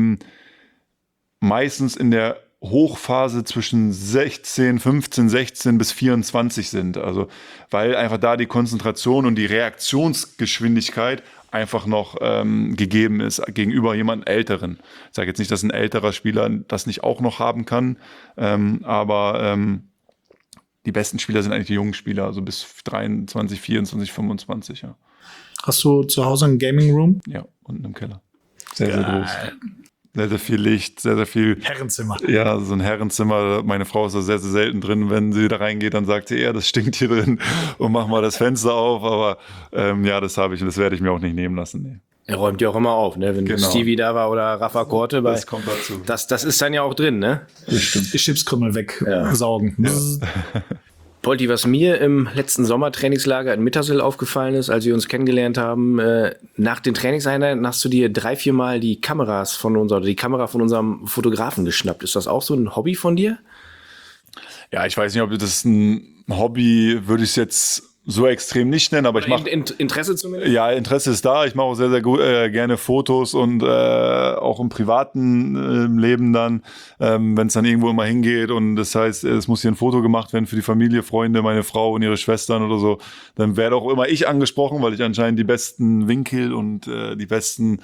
Speaker 1: meistens in der Hochphase zwischen 15, 16 bis 24 sind. Also weil einfach da die Konzentration und die Reaktionsgeschwindigkeit einfach noch gegeben ist gegenüber jemand Älteren. Ich sage jetzt nicht, dass ein älterer Spieler das nicht auch noch haben kann, aber die besten Spieler sind eigentlich die jungen Spieler, also bis 23, 24, 25, ja.
Speaker 4: Hast du zu Hause einen Gaming Room?
Speaker 1: Ja, unten im Keller. Sehr, sehr groß. Sehr, sehr viel Licht, sehr, sehr viel.
Speaker 4: Herrenzimmer.
Speaker 1: Ja, so ein Herrenzimmer. Meine Frau ist da sehr, sehr selten drin. Wenn sie da reingeht, dann sagt sie, das stinkt hier drin und mach mal das Fenster auf. Aber das habe ich und das werde ich mir auch nicht nehmen lassen. Nee.
Speaker 3: Er räumt ja auch immer auf, ne? Wenn Stevie da war oder Rafa Korte.
Speaker 1: Das kommt dazu.
Speaker 3: Das ist dann ja auch drin, ne?
Speaker 4: Die Chipskrümmel wegsaugen. Ja.
Speaker 3: Polti, was mir im letzten Sommertrainingslager in Mittersill aufgefallen ist, als wir uns kennengelernt haben, nach den Trainingseinheiten hast du dir 3-4 Mal die Kamera von unserem Fotografen geschnappt. Ist das auch so ein Hobby von dir?
Speaker 1: Ja, ich weiß nicht, ob das ein Hobby, würde ich es jetzt so extrem nicht nennen, aber ich mache
Speaker 3: Interesse zumindest?
Speaker 1: Ja, Interesse ist da. Ich mache auch sehr, sehr gut, gerne Fotos und auch im privaten Leben dann, wenn es dann irgendwo immer hingeht und das heißt, es muss hier ein Foto gemacht werden für die Familie, Freunde, meine Frau und ihre Schwestern oder so, dann werde auch immer ich angesprochen, weil ich anscheinend die besten Winkel und die besten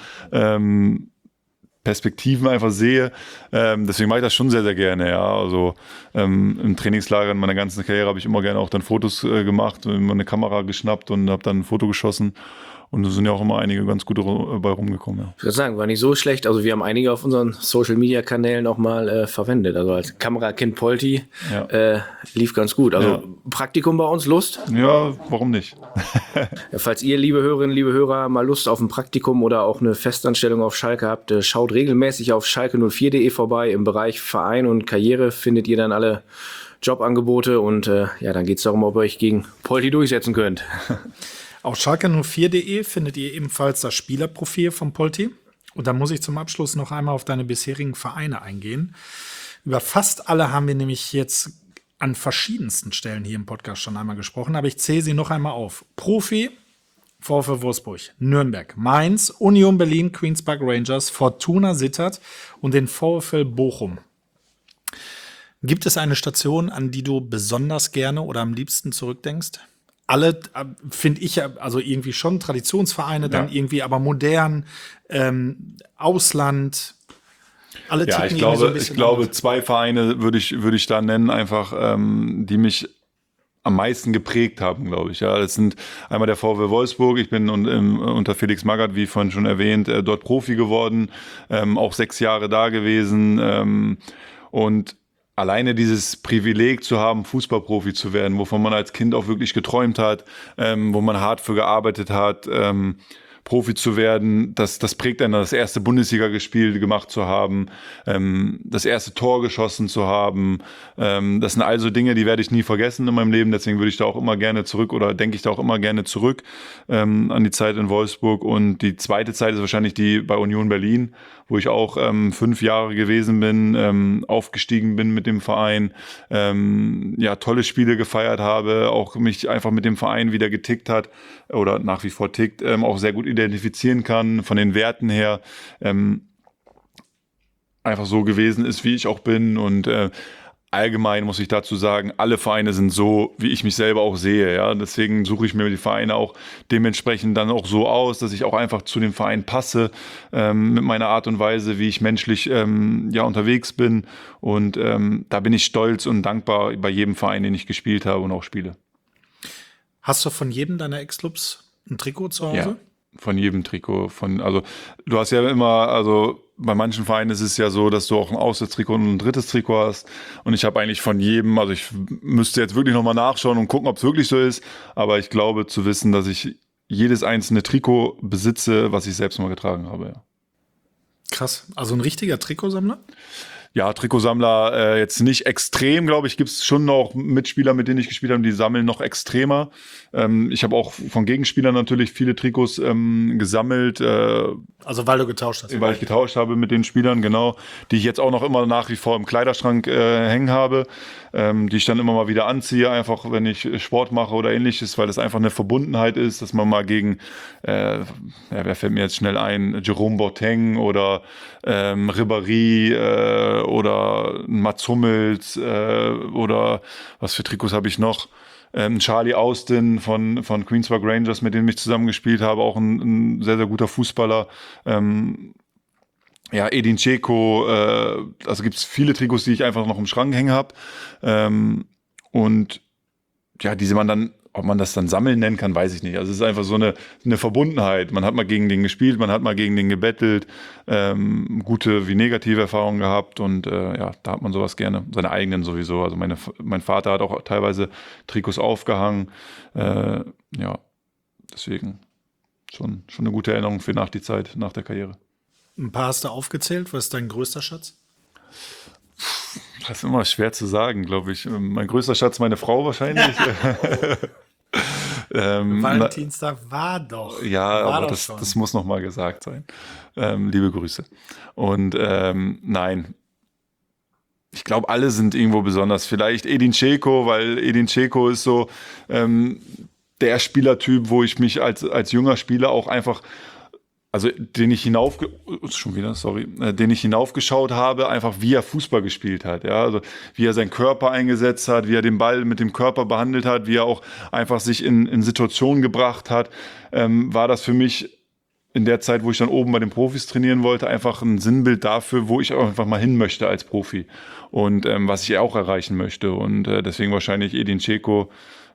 Speaker 1: Perspektiven einfach sehe. Deswegen mache ich das schon sehr, sehr gerne. Ja, also im Trainingslager in meiner ganzen Karriere habe ich immer gerne auch dann Fotos gemacht, immer eine Kamera geschnappt und habe dann ein Foto geschossen. Und da sind ja auch immer einige ganz gute bei rumgekommen. Ja.
Speaker 3: Ich würde sagen, war nicht so schlecht. Also wir haben einige auf unseren Social-Media-Kanälen auch mal verwendet. Also als Kamerakind Polti lief ganz gut. Also Praktikum bei uns, Lust?
Speaker 1: Ja, warum nicht?
Speaker 3: Ja, falls ihr, liebe Hörerinnen, liebe Hörer, mal Lust auf ein Praktikum oder auch eine Festanstellung auf Schalke habt, schaut regelmäßig auf schalke04.de vorbei. Im Bereich Verein und Karriere findet ihr dann alle Jobangebote und dann geht es darum, ob ihr euch gegen Polti durchsetzen könnt.
Speaker 4: Auf schalke04.de findet ihr ebenfalls das Spielerprofil von Polti. Und da muss ich zum Abschluss noch einmal auf deine bisherigen Vereine eingehen. Über fast alle haben wir nämlich jetzt an verschiedensten Stellen hier im Podcast schon einmal gesprochen, aber ich zähle sie noch einmal auf. Profi, VfL Wolfsburg, Nürnberg, Mainz, Union Berlin, Queens Park Rangers, Fortuna Sittard und den VfL Bochum. Gibt es eine Station, an die du besonders gerne oder am liebsten zurückdenkst? Alle, finde ich, also irgendwie schon Traditionsvereine, dann irgendwie aber modern, Ausland, alle
Speaker 1: ja,
Speaker 4: ticken
Speaker 1: ich glaube, 2 Vereine würde ich da nennen, einfach, die mich am meisten geprägt haben, glaube ich. Ja, das sind einmal der VfL Wolfsburg. Ich bin unter Felix Magath, wie vorhin schon erwähnt, dort Profi geworden, auch 6 Jahre da gewesen und alleine dieses Privileg zu haben, Fußballprofi zu werden, wovon man als Kind auch wirklich geträumt hat, wo man hart für gearbeitet hat, Profi zu werden, das prägt einen, das erste Bundesliga-Spiel gemacht zu haben, das erste Tor geschossen zu haben. Das sind also Dinge, die werde ich nie vergessen in meinem Leben. Deswegen würde ich da auch immer gerne zurück oder denke ich da auch immer gerne zurück an die Zeit in Wolfsburg. Und die zweite Zeit ist wahrscheinlich die bei Union Berlin, wo ich auch 5 Jahre gewesen bin, aufgestiegen bin mit dem Verein, tolle Spiele gefeiert habe, auch mich einfach mit dem Verein wieder getickt hat oder nach wie vor tickt, auch sehr gut identifizieren kann von den Werten her. einfach so gewesen ist, wie ich auch bin. Und allgemein muss ich dazu sagen, alle Vereine sind so, wie ich mich selber auch sehe. Ja? Deswegen suche ich mir die Vereine auch dementsprechend dann auch so aus, dass ich auch einfach zu dem Verein passe, mit meiner Art und Weise, wie ich menschlich unterwegs bin. Und da bin ich stolz und dankbar bei jedem Verein, den ich gespielt habe und auch spiele.
Speaker 4: Hast du von jedem deiner Ex-Clubs ein Trikot zu Hause?
Speaker 1: Ja, von jedem Trikot. Also du hast ja immer, also bei manchen Vereinen ist es ja so, dass du auch ein Auswärtstrikot und ein drittes Trikot hast. Und ich habe eigentlich von jedem, also ich müsste jetzt wirklich nochmal nachschauen und gucken, ob es wirklich so ist. Aber ich glaube zu wissen, dass ich jedes einzelne Trikot besitze, was ich selbst mal getragen habe. Ja.
Speaker 4: Krass. Also ein richtiger Trikotsammler?
Speaker 1: Ja, Trikotsammler jetzt nicht extrem, glaube ich. Gibt es schon noch Mitspieler, mit denen ich gespielt habe, die sammeln noch extremer. Ich habe auch von Gegenspielern natürlich viele Trikots gesammelt.
Speaker 4: Also weil du getauscht hast?
Speaker 1: Weil ich getauscht habe mit den Spielern, genau. Die ich jetzt auch noch immer nach wie vor im Kleiderschrank hängen habe. Die ich dann immer mal wieder anziehe, einfach wenn ich Sport mache oder ähnliches, weil das einfach eine Verbundenheit ist, dass man mal gegen, wer fällt mir jetzt schnell ein, Jerome Boateng oder Ribéry oder Mats Hummels oder was für Trikots habe ich noch? Charlie Austin von Queens Park Rangers, mit dem ich zusammen gespielt habe, auch ein sehr, sehr guter Fußballer. Edin Dzeko, also gibt es viele Trikots, die ich einfach noch im Schrank hängen habe. Und ja, diese man dann, ob man das dann sammeln nennen kann, weiß ich nicht. Also es ist einfach so eine Verbundenheit. Man hat mal gegen den gespielt, man hat mal gegen den gebettelt, gute wie negative Erfahrungen gehabt und da hat man sowas gerne, seine eigenen sowieso. Also mein Vater hat auch teilweise Trikots aufgehangen. Deswegen schon eine gute Erinnerung für nach die Zeit, nach der Karriere.
Speaker 4: Ein paar hast du aufgezählt. Was ist dein größter Schatz?
Speaker 1: Das ist immer schwer zu sagen, glaube ich. Mein größter Schatz, meine Frau wahrscheinlich.
Speaker 4: Valentinstag war doch.
Speaker 1: Ja, war aber das muss noch mal gesagt sein. Liebe Grüße. Und nein, ich glaube, alle sind irgendwo besonders. Vielleicht Edin Dzeko, weil Edin Dzeko ist so der Spielertyp, wo ich mich als junger Spieler auch einfach, also den ich hinaufgeschaut habe, einfach wie er Fußball gespielt hat, ja, also wie er seinen Körper eingesetzt hat, wie er den Ball mit dem Körper behandelt hat, wie er auch einfach sich in Situationen gebracht hat, war das für mich in der Zeit, wo ich dann oben bei den Profis trainieren wollte, einfach ein Sinnbild dafür, wo ich auch einfach mal hin möchte als Profi und was ich auch erreichen möchte und deswegen wahrscheinlich Edin Dzeko,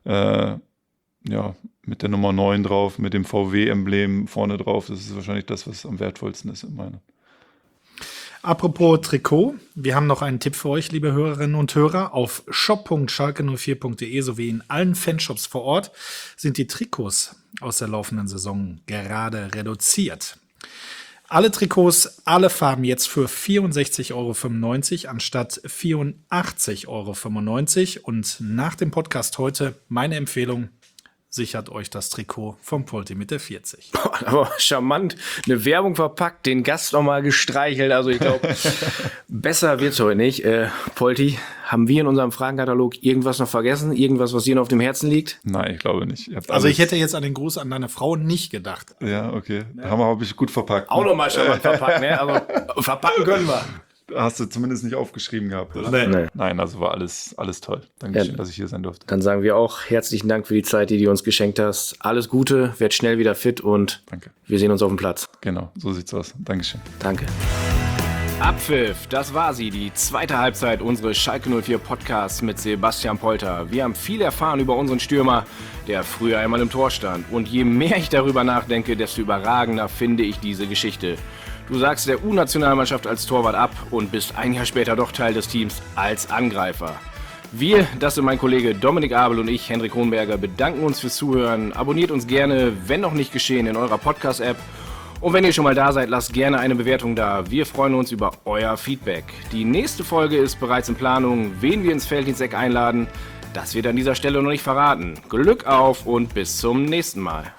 Speaker 1: mit der Nummer 9 drauf, mit dem VW-Emblem vorne drauf. Das ist wahrscheinlich das, was am wertvollsten ist in meiner.
Speaker 4: Apropos Trikot, wir haben noch einen Tipp für euch, liebe Hörerinnen und Hörer. Auf shop.schalke04.de sowie in allen Fanshops vor Ort sind die Trikots aus der laufenden Saison gerade reduziert. Alle Trikots, alle Farben jetzt für 64,95 € anstatt 84,95 € und nach dem Podcast heute meine Empfehlung: sichert euch das Trikot vom Polti mit der 40.
Speaker 3: Aber charmant, eine Werbung verpackt, den Gast nochmal gestreichelt. Also ich glaube, besser wird's heute nicht. Polti, haben wir in unserem Fragenkatalog irgendwas noch vergessen? Irgendwas, was dir noch auf dem Herzen liegt?
Speaker 1: Nein, ich glaube nicht.
Speaker 4: Also ich hätte jetzt an den Gruß an deine Frau nicht gedacht.
Speaker 1: Ja, okay. Ja. Habe ich gut verpackt.
Speaker 3: Auch nochmal charmant verpackt, ne? Also verpacken können wir.
Speaker 1: Hast du zumindest nicht aufgeschrieben gehabt, oder?
Speaker 3: Nee.
Speaker 1: Nein, also war alles toll. Dankeschön, dass ich hier sein durfte.
Speaker 3: Dann sagen wir auch herzlichen Dank für die Zeit, die du uns geschenkt hast. Alles Gute, werd schnell wieder fit und
Speaker 1: danke.
Speaker 3: Wir sehen uns auf dem Platz.
Speaker 1: Genau, so sieht's aus. Dankeschön.
Speaker 3: Danke. Abpfiff, das war sie, die zweite Halbzeit unseres Schalke 04 Podcasts mit Sebastian Polter. Wir haben viel erfahren über unseren Stürmer, der früher einmal im Tor stand. Und je mehr ich darüber nachdenke, desto überragender finde ich diese Geschichte. Du sagst der U-Nationalmannschaft als Torwart ab und bist ein Jahr später doch Teil des Teams als Angreifer. Wir, das sind mein Kollege Dominik Abel und ich, Hendrik Hohenberger, bedanken uns fürs Zuhören. Abonniert uns gerne, wenn noch nicht geschehen, in eurer Podcast-App. Und wenn ihr schon mal da seid, lasst gerne eine Bewertung da. Wir freuen uns über euer Feedback. Die nächste Folge ist bereits in Planung. Wen wir ins Felddiensteck einladen, das wird an dieser Stelle noch nicht verraten. Glück auf und bis zum nächsten Mal.